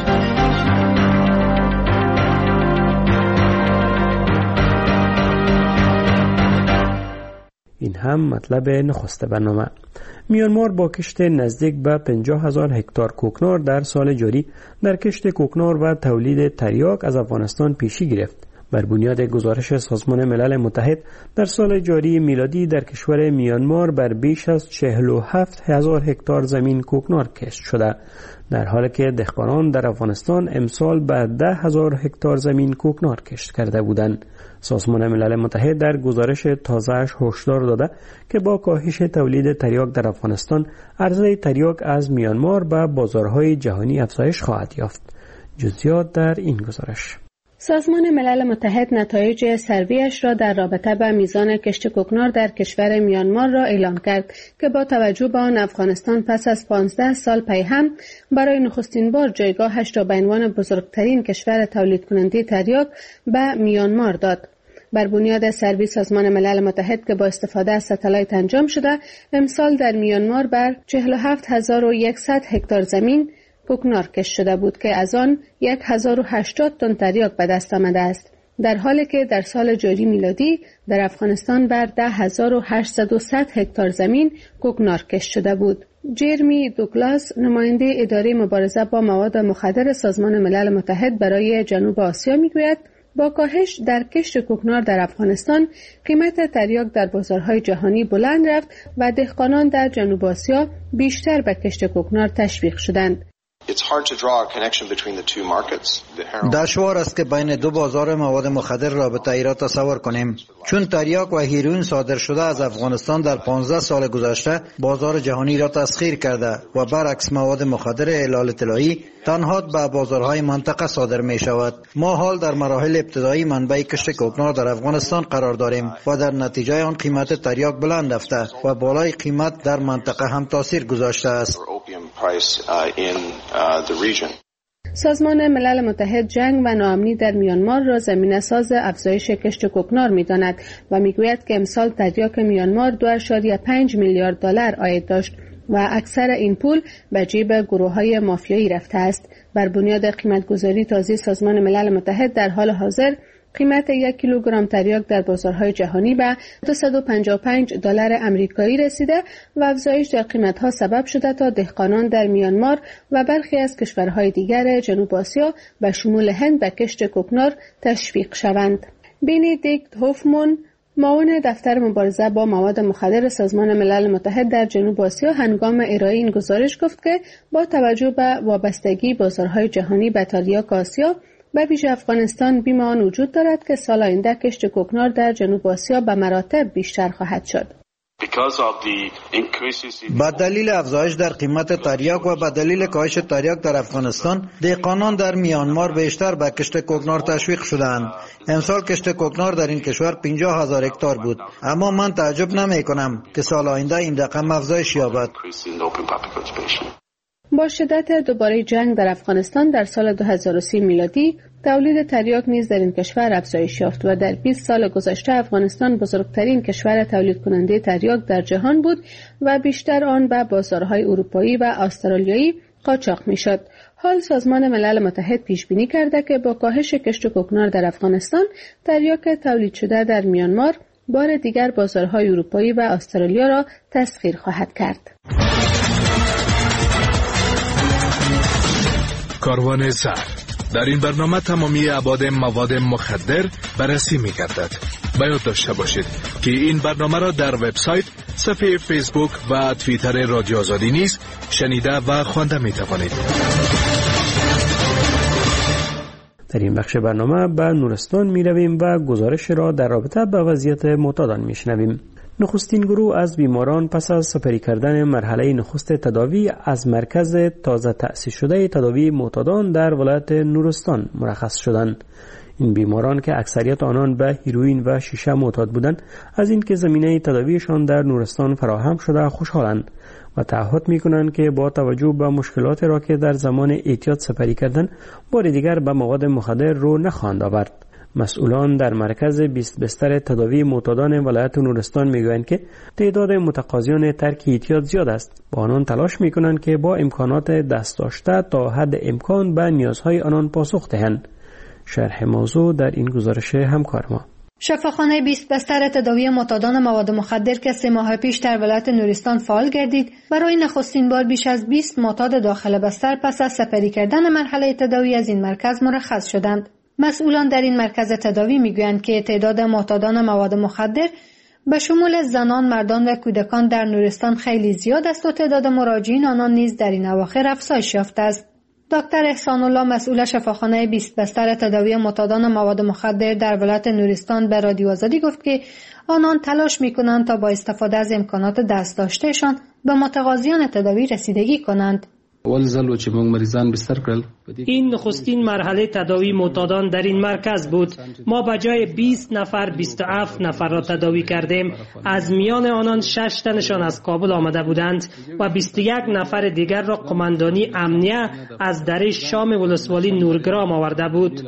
این هم مطلب نخست برنامه. میانمار با کشت نزدیک به پنجاه هزار هکتار کوکنار در سال جاری در کشت کوکنار و تولید تریاک از افغانستان پیشی گرفت. بر بنیاد گزارش سازمان ملل متحد در سال جاری میلادی در کشور میانمار بر بیش از چهل و هفت هزار هکتار زمین کوکنار کشت شده، در حالی که دهقانان در افغانستان امسال بر ده هزار هکتار زمین کوکنار کشت کرده بودند. سازمان ملل متحد در گزارش تازه‌اش هشدار داده که با کاهش تولید تریاک در افغانستان، عرضه تریاک از میانمار به بازارهای جهانی افزایش خواهد یافت. جزئیات در این گزارش. سازمان ملل متحد نتایج سرویش را در رابطه با میزان کشت کوکنار در کشور میانمار را اعلام کرد که با توجه به آن افغانستان پس از پانزده سال پی هم برای نخستین بار جایگاهش را به عنوان بزرگترین کشور تولید کننده تریاک به میانمار داد. بر بنیاد سروی سازمان ملل متحد که با استفاده از ستلایت انجام شده، امسال در میانمار بر چهل و هفت هزار و صد هکتار زمین کوکنار کشت شده بود که از آن هزار و هشتاد تن تریاک به دست آمده است، در حالی که در سال جاری میلادی در افغانستان بر ده هزار و هشتصد و صد هکتار زمین کوکنار کشت شده بود. جرمی دوگلاس، نماینده اداره مبارزه با مواد مخدر سازمان ملل متحد برای جنوب آسیا میگوید با کاهش در کشت کوکنار در افغانستان، قیمت تریاک در بازارهای جهانی بلند رفت و دهقانان در جنوب آسیا بیشتر به کشت کوکنار تشویق شدند. دشوار است که بین دو بازار مواد مخدر رابطه ای را تصور کنیم، چون تریاک و هیروئین صادر شده از افغانستان در پانزده سال گذشته بازار جهانی را تسخیر کرده و برعکس مواد مخدر اعلال طلایی تنها به بازارهای منطقه صادر می شود. ما حال در مراحل ابتدایی منبع کشت کوکنار در افغانستان قرار داریم و در نتیجه آن قیمت تریاک بلند رفته و بالای قیمت در منطقه هم تاثیر گذاشته است. سازمان ملل متحد جنگ و ناامنی در میانمار را زمینه ساز افزایش کشت کوکنار می‌داند و میگوید که امسال تریاک میانمار دو ممیز پنج میلیارد دلار عاید داشت و اکثر این پول به جیب گروه‌های مافیایی رفته است. بر بنیاد قیمت‌گذاری تازه سازمان ملل متحد در حال حاضر قیمت یک کیلوگرم تریاک در بازارهای جهانی به دویست و پنجاه و پنج دلار آمریکایی رسیده و افزایش در قیمت‌ها سبب شده تا دهقانان در میانمار و برخی از کشورهای دیگر جنوب آسیا به شمول هند به کشت کوکنار تشویق شوند. بندیکت هوفمان، معاون دفتر مبارزه با مواد مخدر سازمان ملل متحد در جنوب آسیا، هنگام ارائه این گزارش گفت که با توجه به وابستگی بازارهای جهانی به تریاک آسیا به ویژه افغانستان، بیم آن وجود دارد که سال آینده کشت کوکنار در جنوب آسیا به مراتب بیشتر خواهد شد. با دلیل افزایش در قیمت تریاک و با دلیل کاهش تریاک در افغانستان، دهقانان در میانمار بیشتر به کشت کوکنار تشویق شدند. امسال کشت کوکنار در این کشور پنجاه هزار هکتار بود، اما من تعجب نمی کنم که سال آینده این رقم افزایش یابد. با شدت دوباره جنگ در افغانستان در سال دو هزار و سی میلادی، تولید تریاک نیز در این کشور افزایش یافت و در بیست سال گذشته افغانستان بزرگترین کشور تولید کننده تریاک در جهان بود و بیشتر آن به بازارهای اروپایی و استرالیایی قاچاق میشد. حال سازمان ملل متحد پیش بینی کرده که با کاهش کشت کوکنار در افغانستان، تریاک تولید شده در میانمار بار دیگر بازارهای اروپایی و استرالیا را تسخیر خواهد کرد. کاروان زر. در این برنامه تمامی ابعاد مواد مخدر بررسی می گردد. باید داشته باشید که این برنامه را در وبسایت، صفحه فیسبوک و توییتر رادیو آزادی نیز شنیده و خوانده می توانید. در این بخش برنامه به نورستان می رویم و گزارش را در رابطه با وضعیت معتادان می شنویم. نخستین گروه از بیماران پس از سپری کردن مرحله نخست تداوی از مرکز تازه تأسیس شده تداوی معتادان در ولایت نورستان مرخص شدند. این بیماران که اکثریت آنان به هیروئین و شیشه معتاد بودند، از اینکه زمینه تداویشان در نورستان فراهم شده خوشحالند و تعهد می‌کنند که با توجه به مشکلات را که در زمان اعتیاد سپری کردن، بار دیگر به مواد مخدر رو نخواهند آورد. مسئولان در مرکز بیست بستر تداوی معتادان ولایت نورستان میگویند که تعداد متقاضیان ترک اعتیاد زیاد است. با آنان تلاش میکنند که با امکانات دست داشته تا حد امکان به نیازهای آنان پاسخ دهند. شرح موضوع در این گزارش همکار ما. شفاخانه بیست بستر تداوی معتادان مواد مخدر که سه ماه پیش در ولایت نورستان فعال گردید، برای نخستین بار بیش از بیست معتاد داخل بستر پس از سپری کردن مرحله تداوی از این مرکز مرخص شدند. مسئولان در این مرکز تداوی میگویند که تعداد معتادان مواد مخدر به شمول زنان، مردان و کودکان در نورستان خیلی زیاد است و تعداد مراجعین آنان نیز در این اواخر افزایش یافته است. دکتر احسان الله مسئول شفاخانه بیست بستر تداوی معتادان مواد مخدر در ولایت نورستان به رادیو آزادی گفت که آنان تلاش می‌کنند تا با استفاده از امکانات دست داشتهشان به متقاضیان تداوی رسیدگی کنند. این نخستین مرحله تداوی معتادان در این مرکز بود. ما به جای بیست نفر بیست و هفت نفر را تداوی کردیم. از میان آنان شش تنشان از کابل آمده بودند و بیست و یک نفر دیگر را قماندانی امنیه از دره شام ولسوالی نورگرام آورده بود.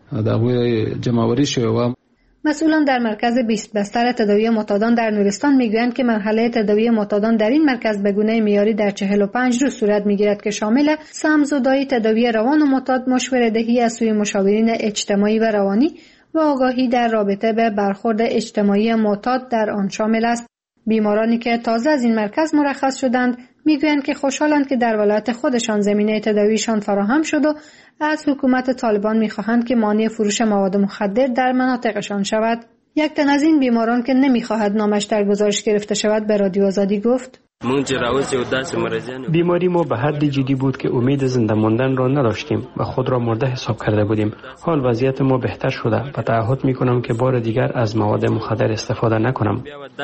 مسئولان در مرکز بیست بستر تداوی معتادان در نورستان میگویند که مرحله تداوی معتادان در این مرکز به گونه معیاری در چهل و پنج روز صورت میگیرد که شامل سمزدایی تداوی روان و معتاد، مشوره دهی از سوی مشاورین اجتماعی و روانی و آگاهی در رابطه به برخورد اجتماعی معتاد در آن شامل است. بیمارانی که تازه از این مرکز مرخص شدند میگویند که خوشحالند که در ولایت خودشان زمینه تداویشان فراهم شد و از حکومت طالبان میخواهند که مانع فروش مواد مخدر در مناطقشان شود. یک تن از این بیماران که نمیخواهد نامش در گزارش گرفته شود به رادیو آزادی گفت: بیماری ما به حد جدی بود که امید زنده ماندن را نداشتیم و خود را مرده حساب کرده بودیم. حال وضعیت ما بهتر شده و تعهد میکنم که بار دیگر از مواد مخدر استفاده نکنم.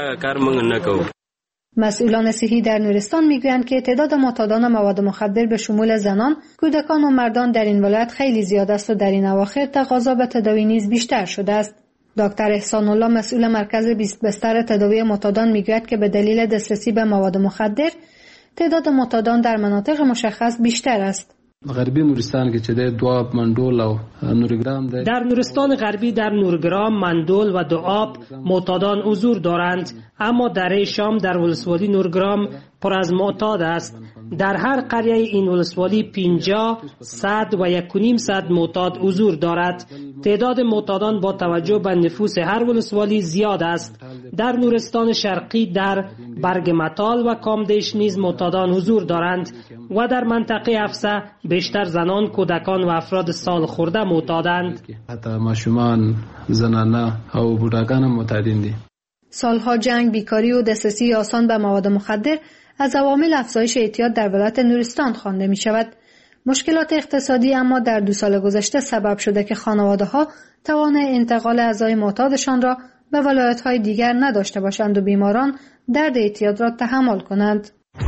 مسئولان صحی در نورستان میگویند که تعداد معتادان مواد مخدر به شمول زنان، کودکان و مردان در این ولایت خیلی زیاد است و در این اواخر تقاضا به تداوی نیز بیشتر شده است. دکتر احسان الله مسئول مرکز بیست بستر تداوی معتادان میگوید که به دلیل دسترسی به مواد مخدر تعداد معتادان در مناطق مشخص بیشتر است. غربی نورستان که چه دواب، مندول و نورگرام ده. در نورستان غربی در نورگرام، مندول و دواب معتادان حضور دارند، اما دره شام در ولسوالی نورگرام پر از معتاد است. در هر قریه این ولسوالی پنجاه، صد و یک و نیم صد معتاد حضور دارد. تعداد معتادان با توجه به نفوس هر ولسوالی زیاد است. در نورستان شرقی در برگمتال و کامدیش نیز معتادان حضور دارند و در منطقه افسه بیشتر زنان، کودکان و افراد سال خورده معتادند. حتی ماشومان، زنانه و بوډاګان هم معتادین دي. سالها جنگ، بیکاری و دسترسی آسان به مواد مخدر از عوامل افزایش اعتیاد در ولایت نورستان خوانده می شود. مشکلات اقتصادی اما در دو سال گذشته سبب شده که خانواده‌ها توان انتقال اعضای معتادشان را به ولایت‌های دیگر نداشته باشند و بیماران درد اعتیاد را تحمل کنند.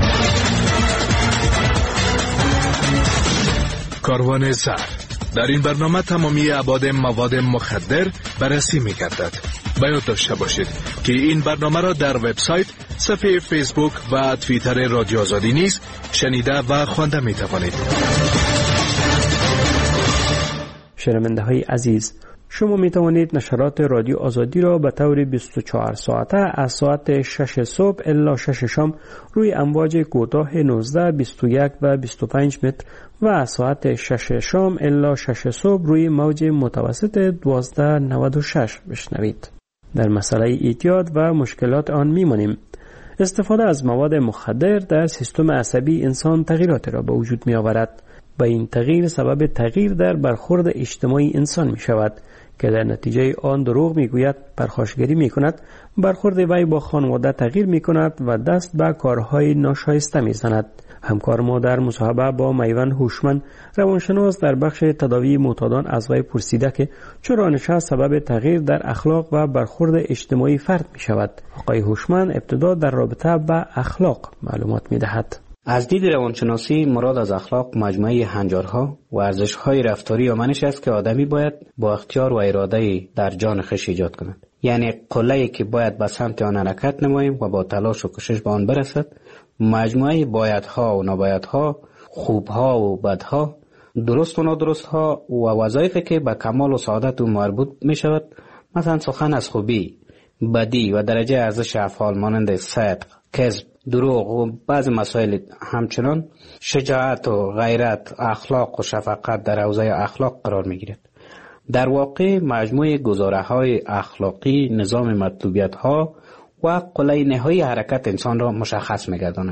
کاروان زهر در این برنامه تمامی ابعاد مواد مخدر بررسی می‌گردد. باید داشته باشید که این برنامه را در وبسایت، صفحه فیسبوک و توییتر رادیو آزادی نیز شنیده و خوانده می‌توانید. شنونده های عزیز، شما می توانید نشرات رادیو آزادی را به طور بیست و چهار ساعته از ساعت شش صبح الی شش شام روی امواج کوتاه نوزده، بیست و یک و بیست و پنج متر و از ساعت شش شام الی شش صبح روی موج متوسط دوازده نود و شش بشنوید. در مسئله اعتیاد و مشکلات آن میمانیم. استفاده از مواد مخدر در سیستم عصبی انسان تغییرات را به وجود می آورد و این تغییر سبب تغییر در برخورد اجتماعی انسان می شود که در نتیجه آن دروغ می گوید، پرخاشگری می کند، برخورد وی با خانواده تغییر می کند و دست به کارهای ناشایسته می زند. همکار ما در مصاحبه با میوند هوشمند روانشناس در بخش تداوی معتادان از وی پرسیده که چرا نشست سبب تغییر در اخلاق و برخورد اجتماعی فرد می شود. آقای هوشمند ابتدا در رابطه با اخلاق معلومات می دهد. از دید روانشناسی مراد از اخلاق مجموعه هنجارها و ارزش‌های رفتاری و منش است که آدمی باید با اختیار و اراده در جان خویش ایجاد کند. یعنی قله‌ای که باید به سمت آن حرکت نماییم و با تلاش و کوشش به آن برسد. مجموعه بایدها و نبایدها، خوبها و بدها، درست و نادرستها و وظایفی که به کمال و سعادت او مربوط می شود، مثلا سخن از خوبی، بدی و درجه ارزش افعال مانند صدق، کذب، دروغ و بعض مسائل، همچنان شجاعت و غیرت، اخلاق و شفقت در حوزه اخلاق قرار می گیرد. در واقع مجموعه گزاره‌های اخلاقی نظام مطلوبیت‌ها و قله نهایی حرکت انسان را مشخص می‌گرداند.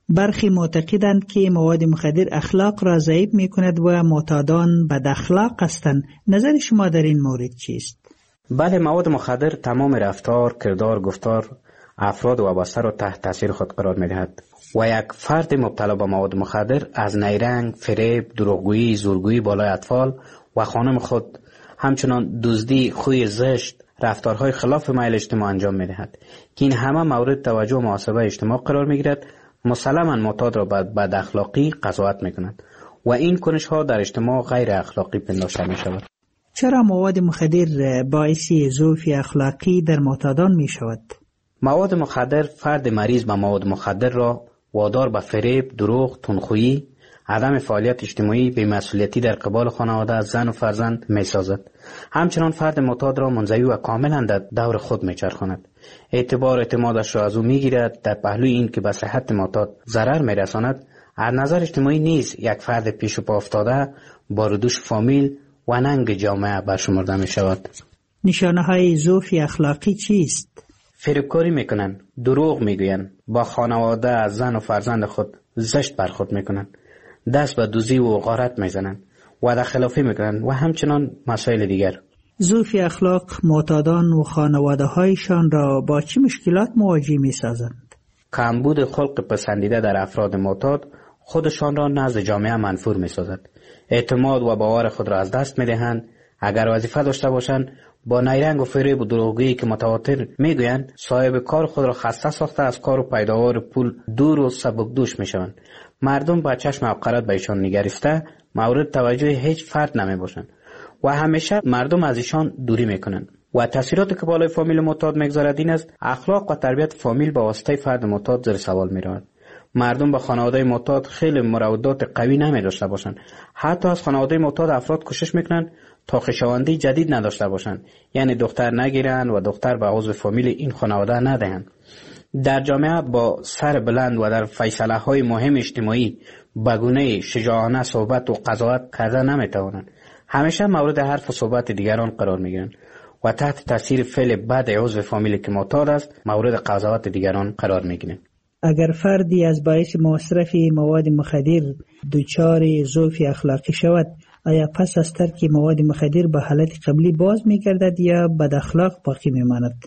برخی معتقدند که مواد مخدر اخلاق را ضعیف می کند و معتادان بد اخلاق هستند. نظر شما در این مورد چیست؟ بله، مواد مخدر تمام رفتار، کردار، گفتار افراد وابسته را تحت تاثیر خود قرار می دهد و یک فرد مبتلا به مواد مخدر از نیرنگ، فریب، دروغگویی، زورگویی بالای اطفال و خانم خود، همچنان دزدی، خوی زشت، رفتارهای خلاف میل اجتماع انجام می دهد که این همه مورد توجه و محاسبه اجتماع قرار می گیرد. مسلماً معتاد را بد اخلاقی قضاوت می کند و این کنش ها در اجتماع غیر اخلاقی پنداشته می شود. چرا مواد مخدر باعث ضعف اخلاقی در معتادان می شود؟ مواد مخدر فرد مریض به مواد مخدر را وادار به فریب، دروغ، تندخویی، عدم فعالیت اجتماعی، بی‌مسئولیتی در قبال خانواده، زن و فرزند می سازد. همچنان فرد معتاد را منزوی و کاملا در دور خود می چرخاند. اعتبار اعتمادش را از او می گیرد. در پهلوی این که به صحت معتاد ضرر می رساند، از نظر اجتماعی نیز یک فرد پیش پا افتاده، بارودوش فامیل و ننگ جامعه برشمرده می شود. نشانه های ضعف اخلاقی چیست؟ فریبکاری می کنند، دروغ می گویند، با خانواده، زن و فرزند خود زشت برخورد می کنند، دست به دزدی و غارت می زنند، وعده خلافی می کنند و همچنان مسائل دیگر. ضعف اخلاق معتادان و خانواده هایشان را با چه مشکلات مواجه می سازند؟ کمبود خلق پسندیده در افراد معتاد خودشان را نزد جامعه منفور می سازد. اعتماد و باور خود را از دست می دهند. اگر وظیفه داشته باشند با نیرنگ و فریب و دروغگویی که متواتر می گویند صاحب کار خود را خسته ساخته از کار و پیداوار پول دور و سبکدوش می شوند. مردم با چشم حقارت به ایشان نگریسته مورد توجه هیچ فرد نمی باشند و همیشه مردم از ایشان دوری می کنند. و تاثیراتی که بالای فامیل معتاد میگذارد این است اخلاق و تربیت فامیل با واسطه فرد معتاد زیر سوال می رود. مردم با خانواده معتاد خیلی مراودات قوی نمی داشته باشند. حتی از خانواده معتاد افراد کوشش میکنند تا خویشاوندی جدید نداشته باشند، یعنی دختر نگیرند و دختر به عضو فامیل این خانواده ندهند. در جامعه با سر بلند و در فیصله های مهم اجتماعی به گونه شجاعانه صحبت و قضاوت کرده نمیتوانند. همیشه مورد حرف و صحبت دیگران قرار میگیرند و تحت تاثیر فعل بد عضو فامیل که معتاد است مورد قضاوت دیگران قرار میگیرند. اگر فردی از باعث مصرف مواد مخدر دچار ضعف اخلاقی شود، آیا پس از ترک مواد مخدر به حالت قبلی باز میگردد یا بد اخلاق باقی میماند؟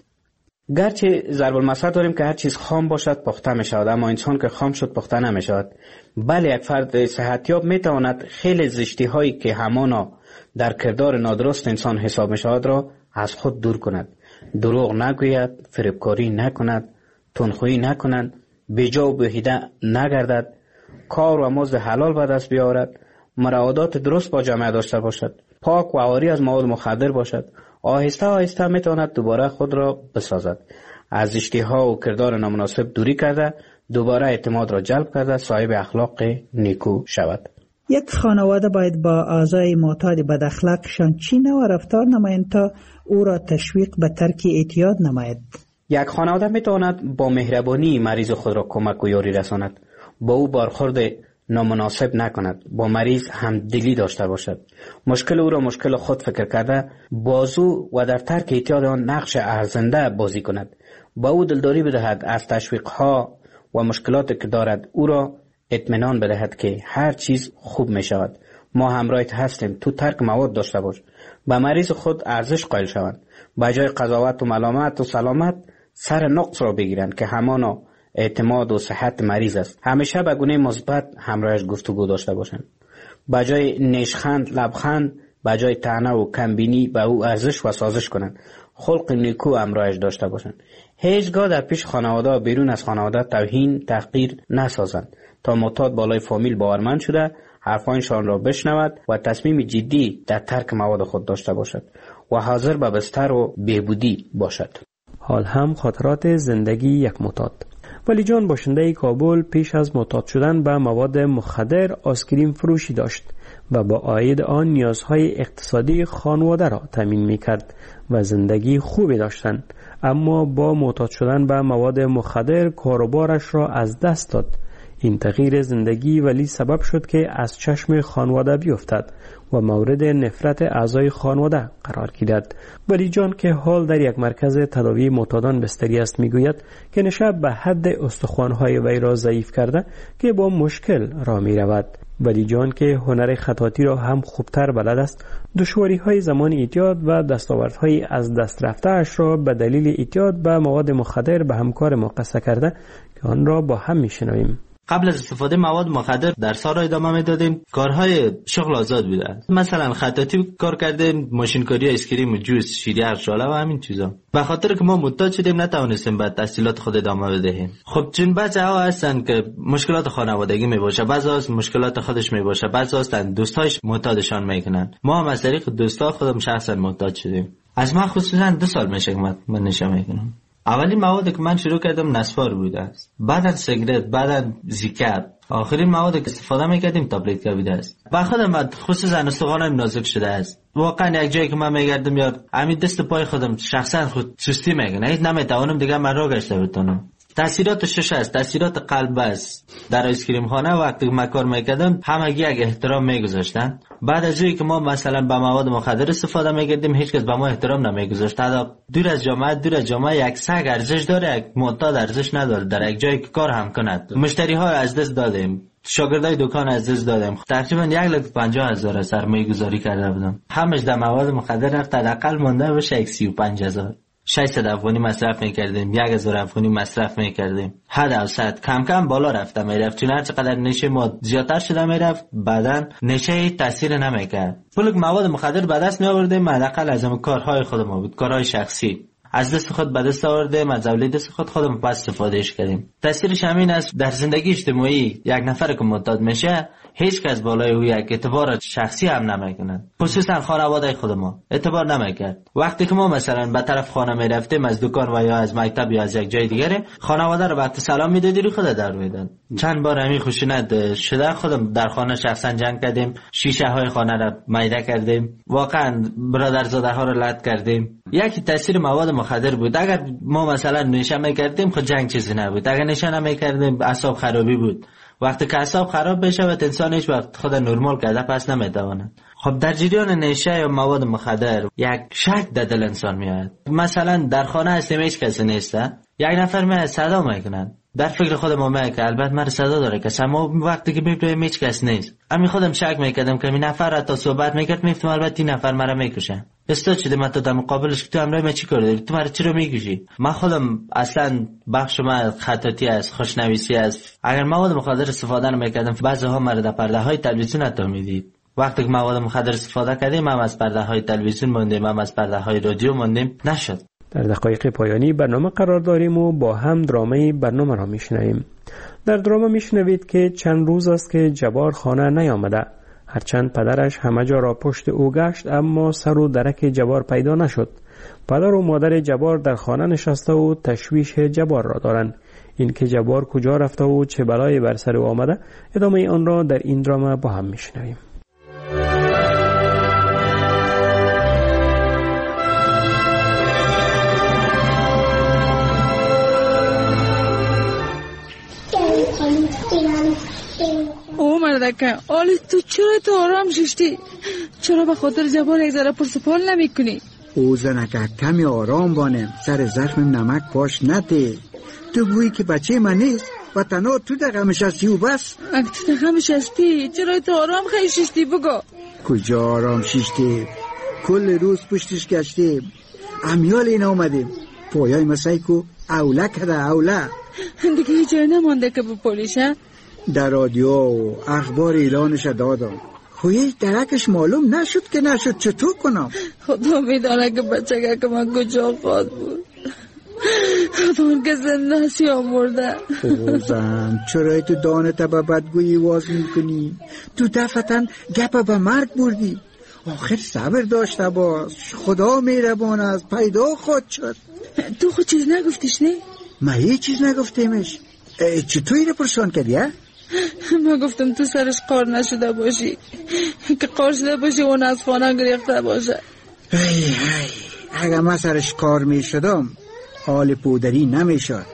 گرچه ضرب المثل داریم که هر چیز خام باشد پخته می شود، اما انسان که خام شد پخته نمی شود. بله، یک فرد صحتیاب می تواند خیلی زشتی هایی که همانا در کردار نادرست انسان حساب می شود را از خود دور کند. دروغ نگوید، فریبکاری نکند، تندخویی نکند، بیجا و بیهوده نگردد، کار و مزد حلال به دست بیاورد، مراودات درست با جامعه داشته باشد، پاک و عاری از مواد مخدر باشد. آهسته آهسته میتواند دوباره خود را بسازد. از زشتی‌ها و کردار نامناسب دوری کرده دوباره اعتماد را جلب کرده صاحب اخلاق نیکو شود. یک خانواده باید با اعضای معتاد بد اخلاقشان چی نوع رفتار نمایند تا او را تشویق به ترک اعتیاد نماید؟ یک خانواده میتواند با مهربانی مریض خود را کمک و یاری رساند، با او برخورد نامناسب نکند، با مریض همدلی داشته باشد، مشکل او را مشکل خود فکر کرده بازو و در ترک اعتیاد آن نقش ارزنده بازی کند، با او دلداری بدهد، از تشویقها و مشکلاتی که دارد او را اطمینان بدهد که هر چیز خوب می شود، ما همراهت هستیم، تو ترک مواد داشته باش. با مریض خود ارزش قائل شوند، با جای قضاوت و ملامت و سلامت سر نقص را بگیرند که همانا اعتماد و صحت مریض است. همیشه به گونه مثبت همراهش گفتگو داشته باشند. به جای نیشخند، لبخند، به جای طعنه و کمبینی به او ارزش و سازش کنند. خلق نیکو همراهش داشته باشند. هیچگاه در پیش خانواده و بیرون از خانواده توهین، تحقیر نسازند تا معتاد بالای فامیل باورمند شده حرفانشان را بشنود و تصمیم جدی در ترک مواد خود داشته باشد و حاضر به بستر و بهبودی باشد. حال هم خاطرات زندگی یک معتاد. ولی جان باشنده کابل پیش از معتاد شدن به مواد مخدر آیسکریم فروشی داشت و با عاید آن نیازهای اقتصادی خانواده را تامین می‌کرد و زندگی خوبی داشتند. اما با معتاد شدن به مواد مخدر کاروبارش را از دست داد. این تغییر زندگی ولی سبب شد که از چشم خانواده بیفتد و مورد نفرت اعضای خانواده قرار گیرد. ولی جان که حال در یک مرکز تداوی معتادان بستری است میگوید که نشب به حد استخوان‌های وی را ضعیف کرده که با مشکل را می رود. ولی جان که هنر خطاطی را هم خوبتر بلد است، دشواری‌های زمان اعتیاد و دستاوردهای از دست رفته‌اش را به دلیل اعتیاد به مواد مخدر به همکار ما قصه کرده که آن را با هم می‌شنویم. قبل از استفاده مواد مخدر درس ها را ادامه میدادیم، کارهای شغل آزاد بوده، مثلا خطاطی کار کردیم، ماشینکاری، اسکریم و جوس، شیری ارشاله و همین چیزا. به خاطر که ما معتاد شدیم نتوانستیم به تحصیلات خود ادامه بدهیم. خب چون بعضی ها هستن که مشکلات خانوادگی می باشه، بعضی ها مشکلات خودش می باشه، بعضی هستن دوستاش معتادشان میکنن. ما هم از طریق دوستا خودم شخصا معتاد شدیم. از من خصوصا دو سال میشه که من نشه میکنم. اولین موادی که من شروع کردم نسوار بوده است، بعدا سیگرت، بعدا زیکر، آخرین موادی که استفاده میکردیم تابلت بوده است. با خودم خصوصا استخوانم نازک شده است. واقعا یک جایی که من میگردم یا همین دست پای خودم شخصا خود سستی میکنه، هیچ نمیتوانم دیگه من را گشته بتونم. تاثیرات شش است، تاثیرات قلب است. در آیسکریم خانه وقتی ما کار میکردم همگی یک احترام میگذاشتن. بعد از اینکه ما مثلا با مواد مخدر استفاده میکردیم هیچ کس به ما احترام نمیگذاشت. حتی دور از جامعه، دور از جامعه یک سگ ارزش داره، یک معتاد ارزش نداره در یک جایی که کار هم کند. مشتری ها از دست دادیم، شاگردای دکان از دست دادیم. تقریبا یک لک پنجاه هزار سرمایه گذاری کرده بودم، همش در مواد مخدر رفت. حداقل مونده باشه سی و پنج هزار. ششصد افغانی مصرف میکردیم، یک هزار افغانی مصرف میکردیم. حد اوسط کم کم بالا رفته میرفت، چون هر چقدر نشه ما زیادتر شده میرفت بعدن نشه تاثیر نمیکرد. پول مواد مخدر به دست میآوردیم، حداقل از هم کارهای خودم بود، کارهای شخصی از دست خود به دست آوردیم، از اولید دست خود خودم پس استفادهش کردیم. تاثیرش همین است در زندگی اجتماعی یک نفر که معتاد میشه هیچ کس بالای او یک اعتبار شخصی هم نمیکنه، خصوصا خانواده خود ما اعتبار نمیکرد. وقتی که ما مثلا به طرف خانه میرفتیم از دکان و یا از مکتب یا از یک جای دیگه، خانواده رو وقتی سلام میدادی رو خود در میدن. چند بار همین خشونت شده، خودم در خانه شخصا جنگ کردیم، شیشه های خانه را میده کردیم، واقعا برادرزاده ها رو لط کردیم. یکی تاثیر مواد مخدر بود. اگر ما مثلا نشه میکردیم خود جنگ چیزی نبود، اگر نشه نمیکردیم اعصاب خرابی بود. وقتی که اعصاب خراب بشه و انسان هیچ وقت خود نرمال کرده پس نمیتونه. خب در جریان نشه یا مواد مخدر یک شک در دل انسان میاد. مثلا در خانه هستیم هیچ کسی نیسته، یک نفر میاد صدا میکنن، در فکر خودم میگم که البته من صدا داره که اما وقتی که میبینم هیچ کس نیست، امی خودم شک میکردم که این نفر را تا صحبت میکرد میفتم البته این نفر مرا میکشه. استاد شده من تو در مقابلش که تو امرای من چی کار داری، تو مرا چرا میکشی؟ من خودم اصلا بخش من خطاطی است، خوشنویسی است. اگر مواد مخدر استفاده نمیکردم بعضی ها مرا در پرده های تلویزیون حتی میدید. وقتی که مواد مخدر استفاده کردیم هم از پرده های تلویزیون موندیم، هم از پرده های رادیو موندیم. نشد. در دقایق پایانی برنامه قرار داریم و با هم درامه برنامه را میشنویم. در درامه میشنوید که چند روز است که جبار خانه نیامده. هرچند پدرش همه جا را پشت او گشت اما سر و درک جبار پیدا نشد. پدر و مادر جبار در خانه نشسته و تشویش جبار را دارند. این که جبار کجا رفته و چه بلایی بر سر او آمده، ادامه آن را در این درامه با هم میشنویم. او مردکه آلی تو چرا تو آرام ششتی؟ چرا به خاطر جبار یک ذره پرسپال نمی کنی؟ او زنکه کمی آرام بانم، سر زخم نمک پاش نده. تو گویی که بچه من نیست و تنها تو در غمش هستی و بس. اگه تو در غمش هستی چرا تو آرام خیلی ششتی بگو؟ کجا آرام ششتی؟ کل روز پشتش گشتیم، امیال این آمدیم، پایای مسایکو اوله کده اوله. دیگه هیچ جای نمانده که بپولیشه؟ در رادیو و اخبار اعلانش دادم، خویش درکش معلوم نشد که نشد، چطور کنم؟ خدا میدانه که بچه که من کجا خواهد بود، خدا که زنده هست یا مرده. اوزن چرا تو دانت به بدگویی واز میکنی؟ تو دفتن گپ به مرگ بردی. آخر صبر داشته باش، خدا میربان است، پیدا خود شد. تو خود چیز نگفتیش نه؟ من هیچ چیز نگفتیمش. چطور اینو پرسان کردی ها؟ من گفتم تو سرش قار نشده باشی، که قار شده باشی اون از خانه گریخته باشه. ای ای اگه من سرش کار می شدم حال پودری نمی شد.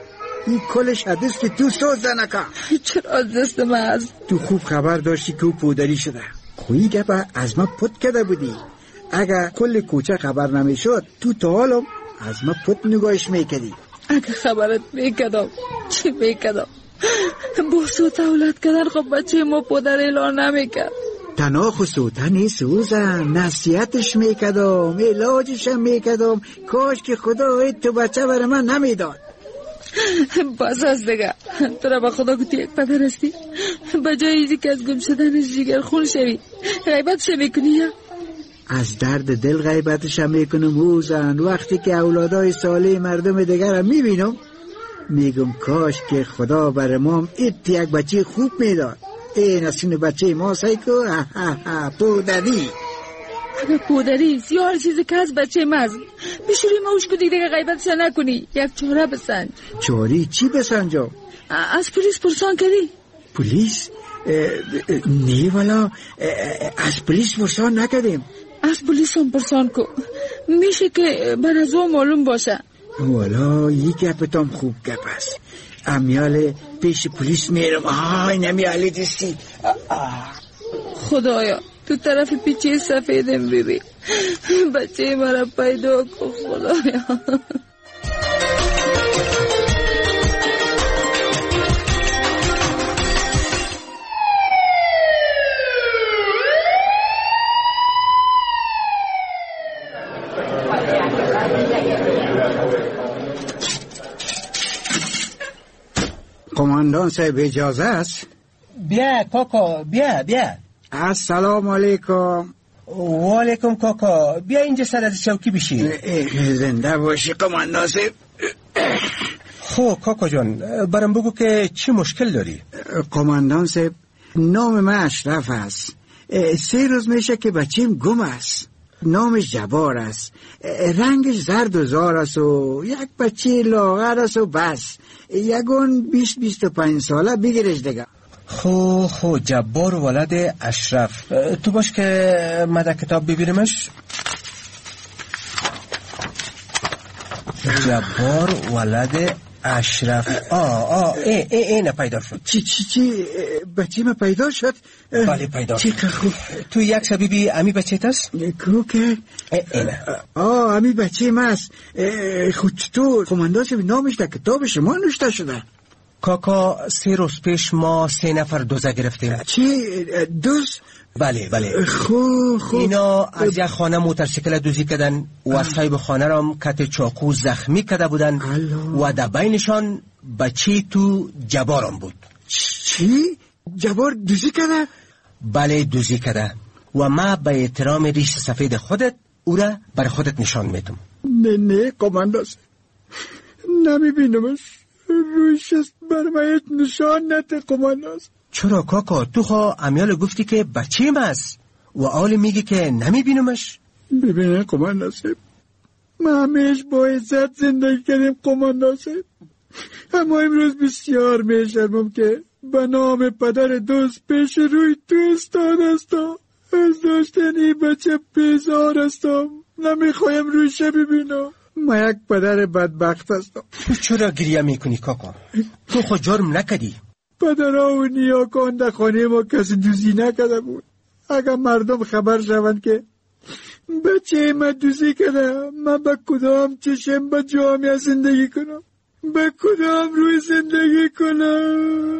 این کلش حدیث که تو سوز زنکا. چرا از دست من از؟ تو خوب خبر داشتی که او پودری شده. خویی گپا از ما پت کده بودی. اگه کل کوچه خبر نمیشد تو تا حالم از ما پت نگاهش میکدی. اگه خبرت میکدم چی میکدم؟ با سوت اولاد کدن خب بچه ما پودر اعلان نمیکرد. تنها خصوصا نیسوزم نصیحتش میکدم علاجشم میکدم. کاش که خدا تو بچه برای من نمیداد. بس از دیگه تو را با خدا که تو یک پدر هستی بجای ایزی که از گم شدنش جگر خون شوی غیبتش میکنی یا؟ از درد دل غیبتش میکنم اوزن. وقتی که اولادای ساله مردم دیگر میبینم میگم کاش که خدا برای ما ایت یک بچه خوب میداد. این اصین بچه ما سایکو پودری. اگه پودری زیار چیزی که از بچه مزم بشوری موش کنی دیگه غیبتش نکنی. یک چاره بسنج. چاری چی بسنجم؟ از پلیس پرسان کردی؟ پلیس؟ نه والا از پلیس پرسان نکردیم. از پلیس هم پرسان کو میشه که بر از او معلوم باشه. والا یک گپتام خوب گپ است. امیال پیش پلیس میرم. آی نمیالی دستی. خدایا تو طرف پیچه سفیدم بیبی بچه مرا پیدا کن خدایا. قماندان صاحب اجازه است؟ بیا کاکا بیا بیا. السلام علیکم. و علیکم کاکا بیا اینجا سر از چوکی بشی. زنده باشی قماندان صاحب. خب کاکا جان برام بگو که چی مشکل داری؟ قماندان صاحب نام من اشرف است. سه روز میشه که بچیم گم است. نامش جبار است. رنگش زرد و زار است و یک بچه لاغر است و بس. یکون بیست بیست و پنج ساله بگیرش دیگه. خو خو جبار ولد اشرف. تو باش که من در کتاب ببینمش. جبار ولد اشرف. آه آه ای ای ای نه پیدا شد. چی چی چی بچه ما پیدا شد؟ بله پیدا شد. چی خوب. تو یک سبیبی امی بچه تست؟ کو که اینه. آه امی بچه ما است. خود چطور قماندان صاحب نامش در کتاب شما نوشته شده؟ کاکا سه روز پیش ما سه نفر دوزه گرفتیم. چی دوز؟ بله بله. خو خو اینا از یک خانه موتورسیکل دوزی کردن و صاحب خانه را کت چاقو زخمی کرده بودن و در بینشان بچه تو جبارم بود. چی؟ جبار دوزی کرده؟ بله دوزی کرده و ما به احترام ریش سفید خودت او را بر خودت نشان میدم. نه نه قماندان نمیبینمش. رویش است برمایت نشان نده قماندان. چرا کاکا تو خواه امیال گفتی که بچه ماست و آل میگی که نمیبینمش؟ ببینه قماندان صاحب ما همیش با عزت زندگی کردیم قماندان صاحب. اما امروز بسیار میشرمم که به نام پدر دوست پیش روی تو استاد هستم. از داشتن این بچه بیزار هستم. نمیخوایم رویش ببینم. ما یک پدر بدبخت هستم. تو چرا گریه میکنی کاکا؟ تو خود جرم نکدی. پدرها و نیاکان در خانه ما کسی دوزی نکده بود. اگر مردم خبر شوند که بچه ما دوزی کده من با کدام چشم با جامعه زندگی کنم؟ با کدام روی زندگی کنم؟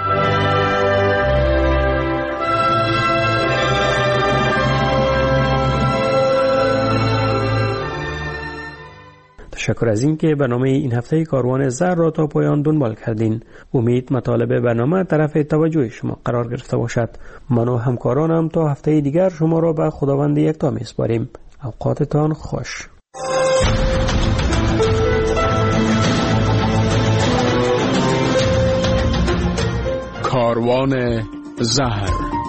تشکر از این که برنامه این هفته کاروان زر را تا پایان دنبال کردین. امید مطالب برنامه طرف توجه شما قرار گرفته باشد. من و همکارانم تا هفته دیگر شما را به خداوند یکتا میسپاریم. اوقاتتان خوش. کاروان زهر.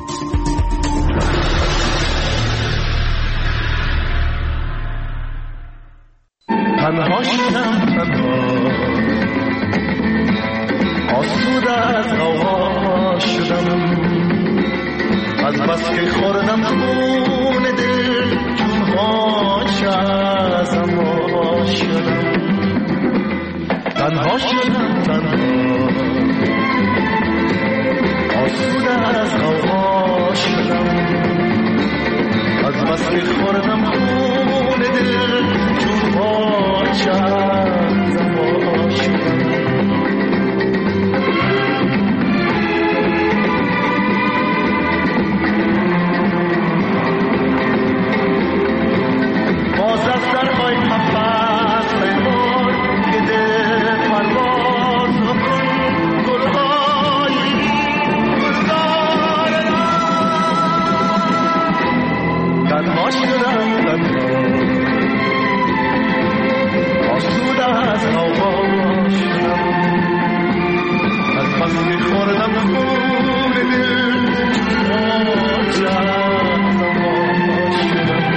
تنها شدم تنها آسوده از هوا شدم از بس که خوردم خون دل چون هاش از اما شدم تنها شدم تنها آسوده از غوغا شدم از بس که خوردم خون دل چون پاچه زنبا شدم باز از درهای محبت پیمان که دل پرواز کن گلهای گلزار را تنها شدم تنها آسوده از غوغا شدم از بس که خوردم خون دل پاچه زنبا شدم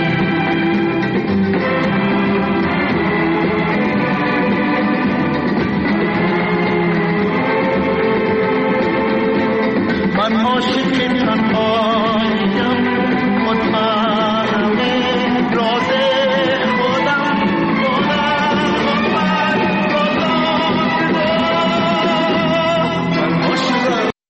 من عاشق تنها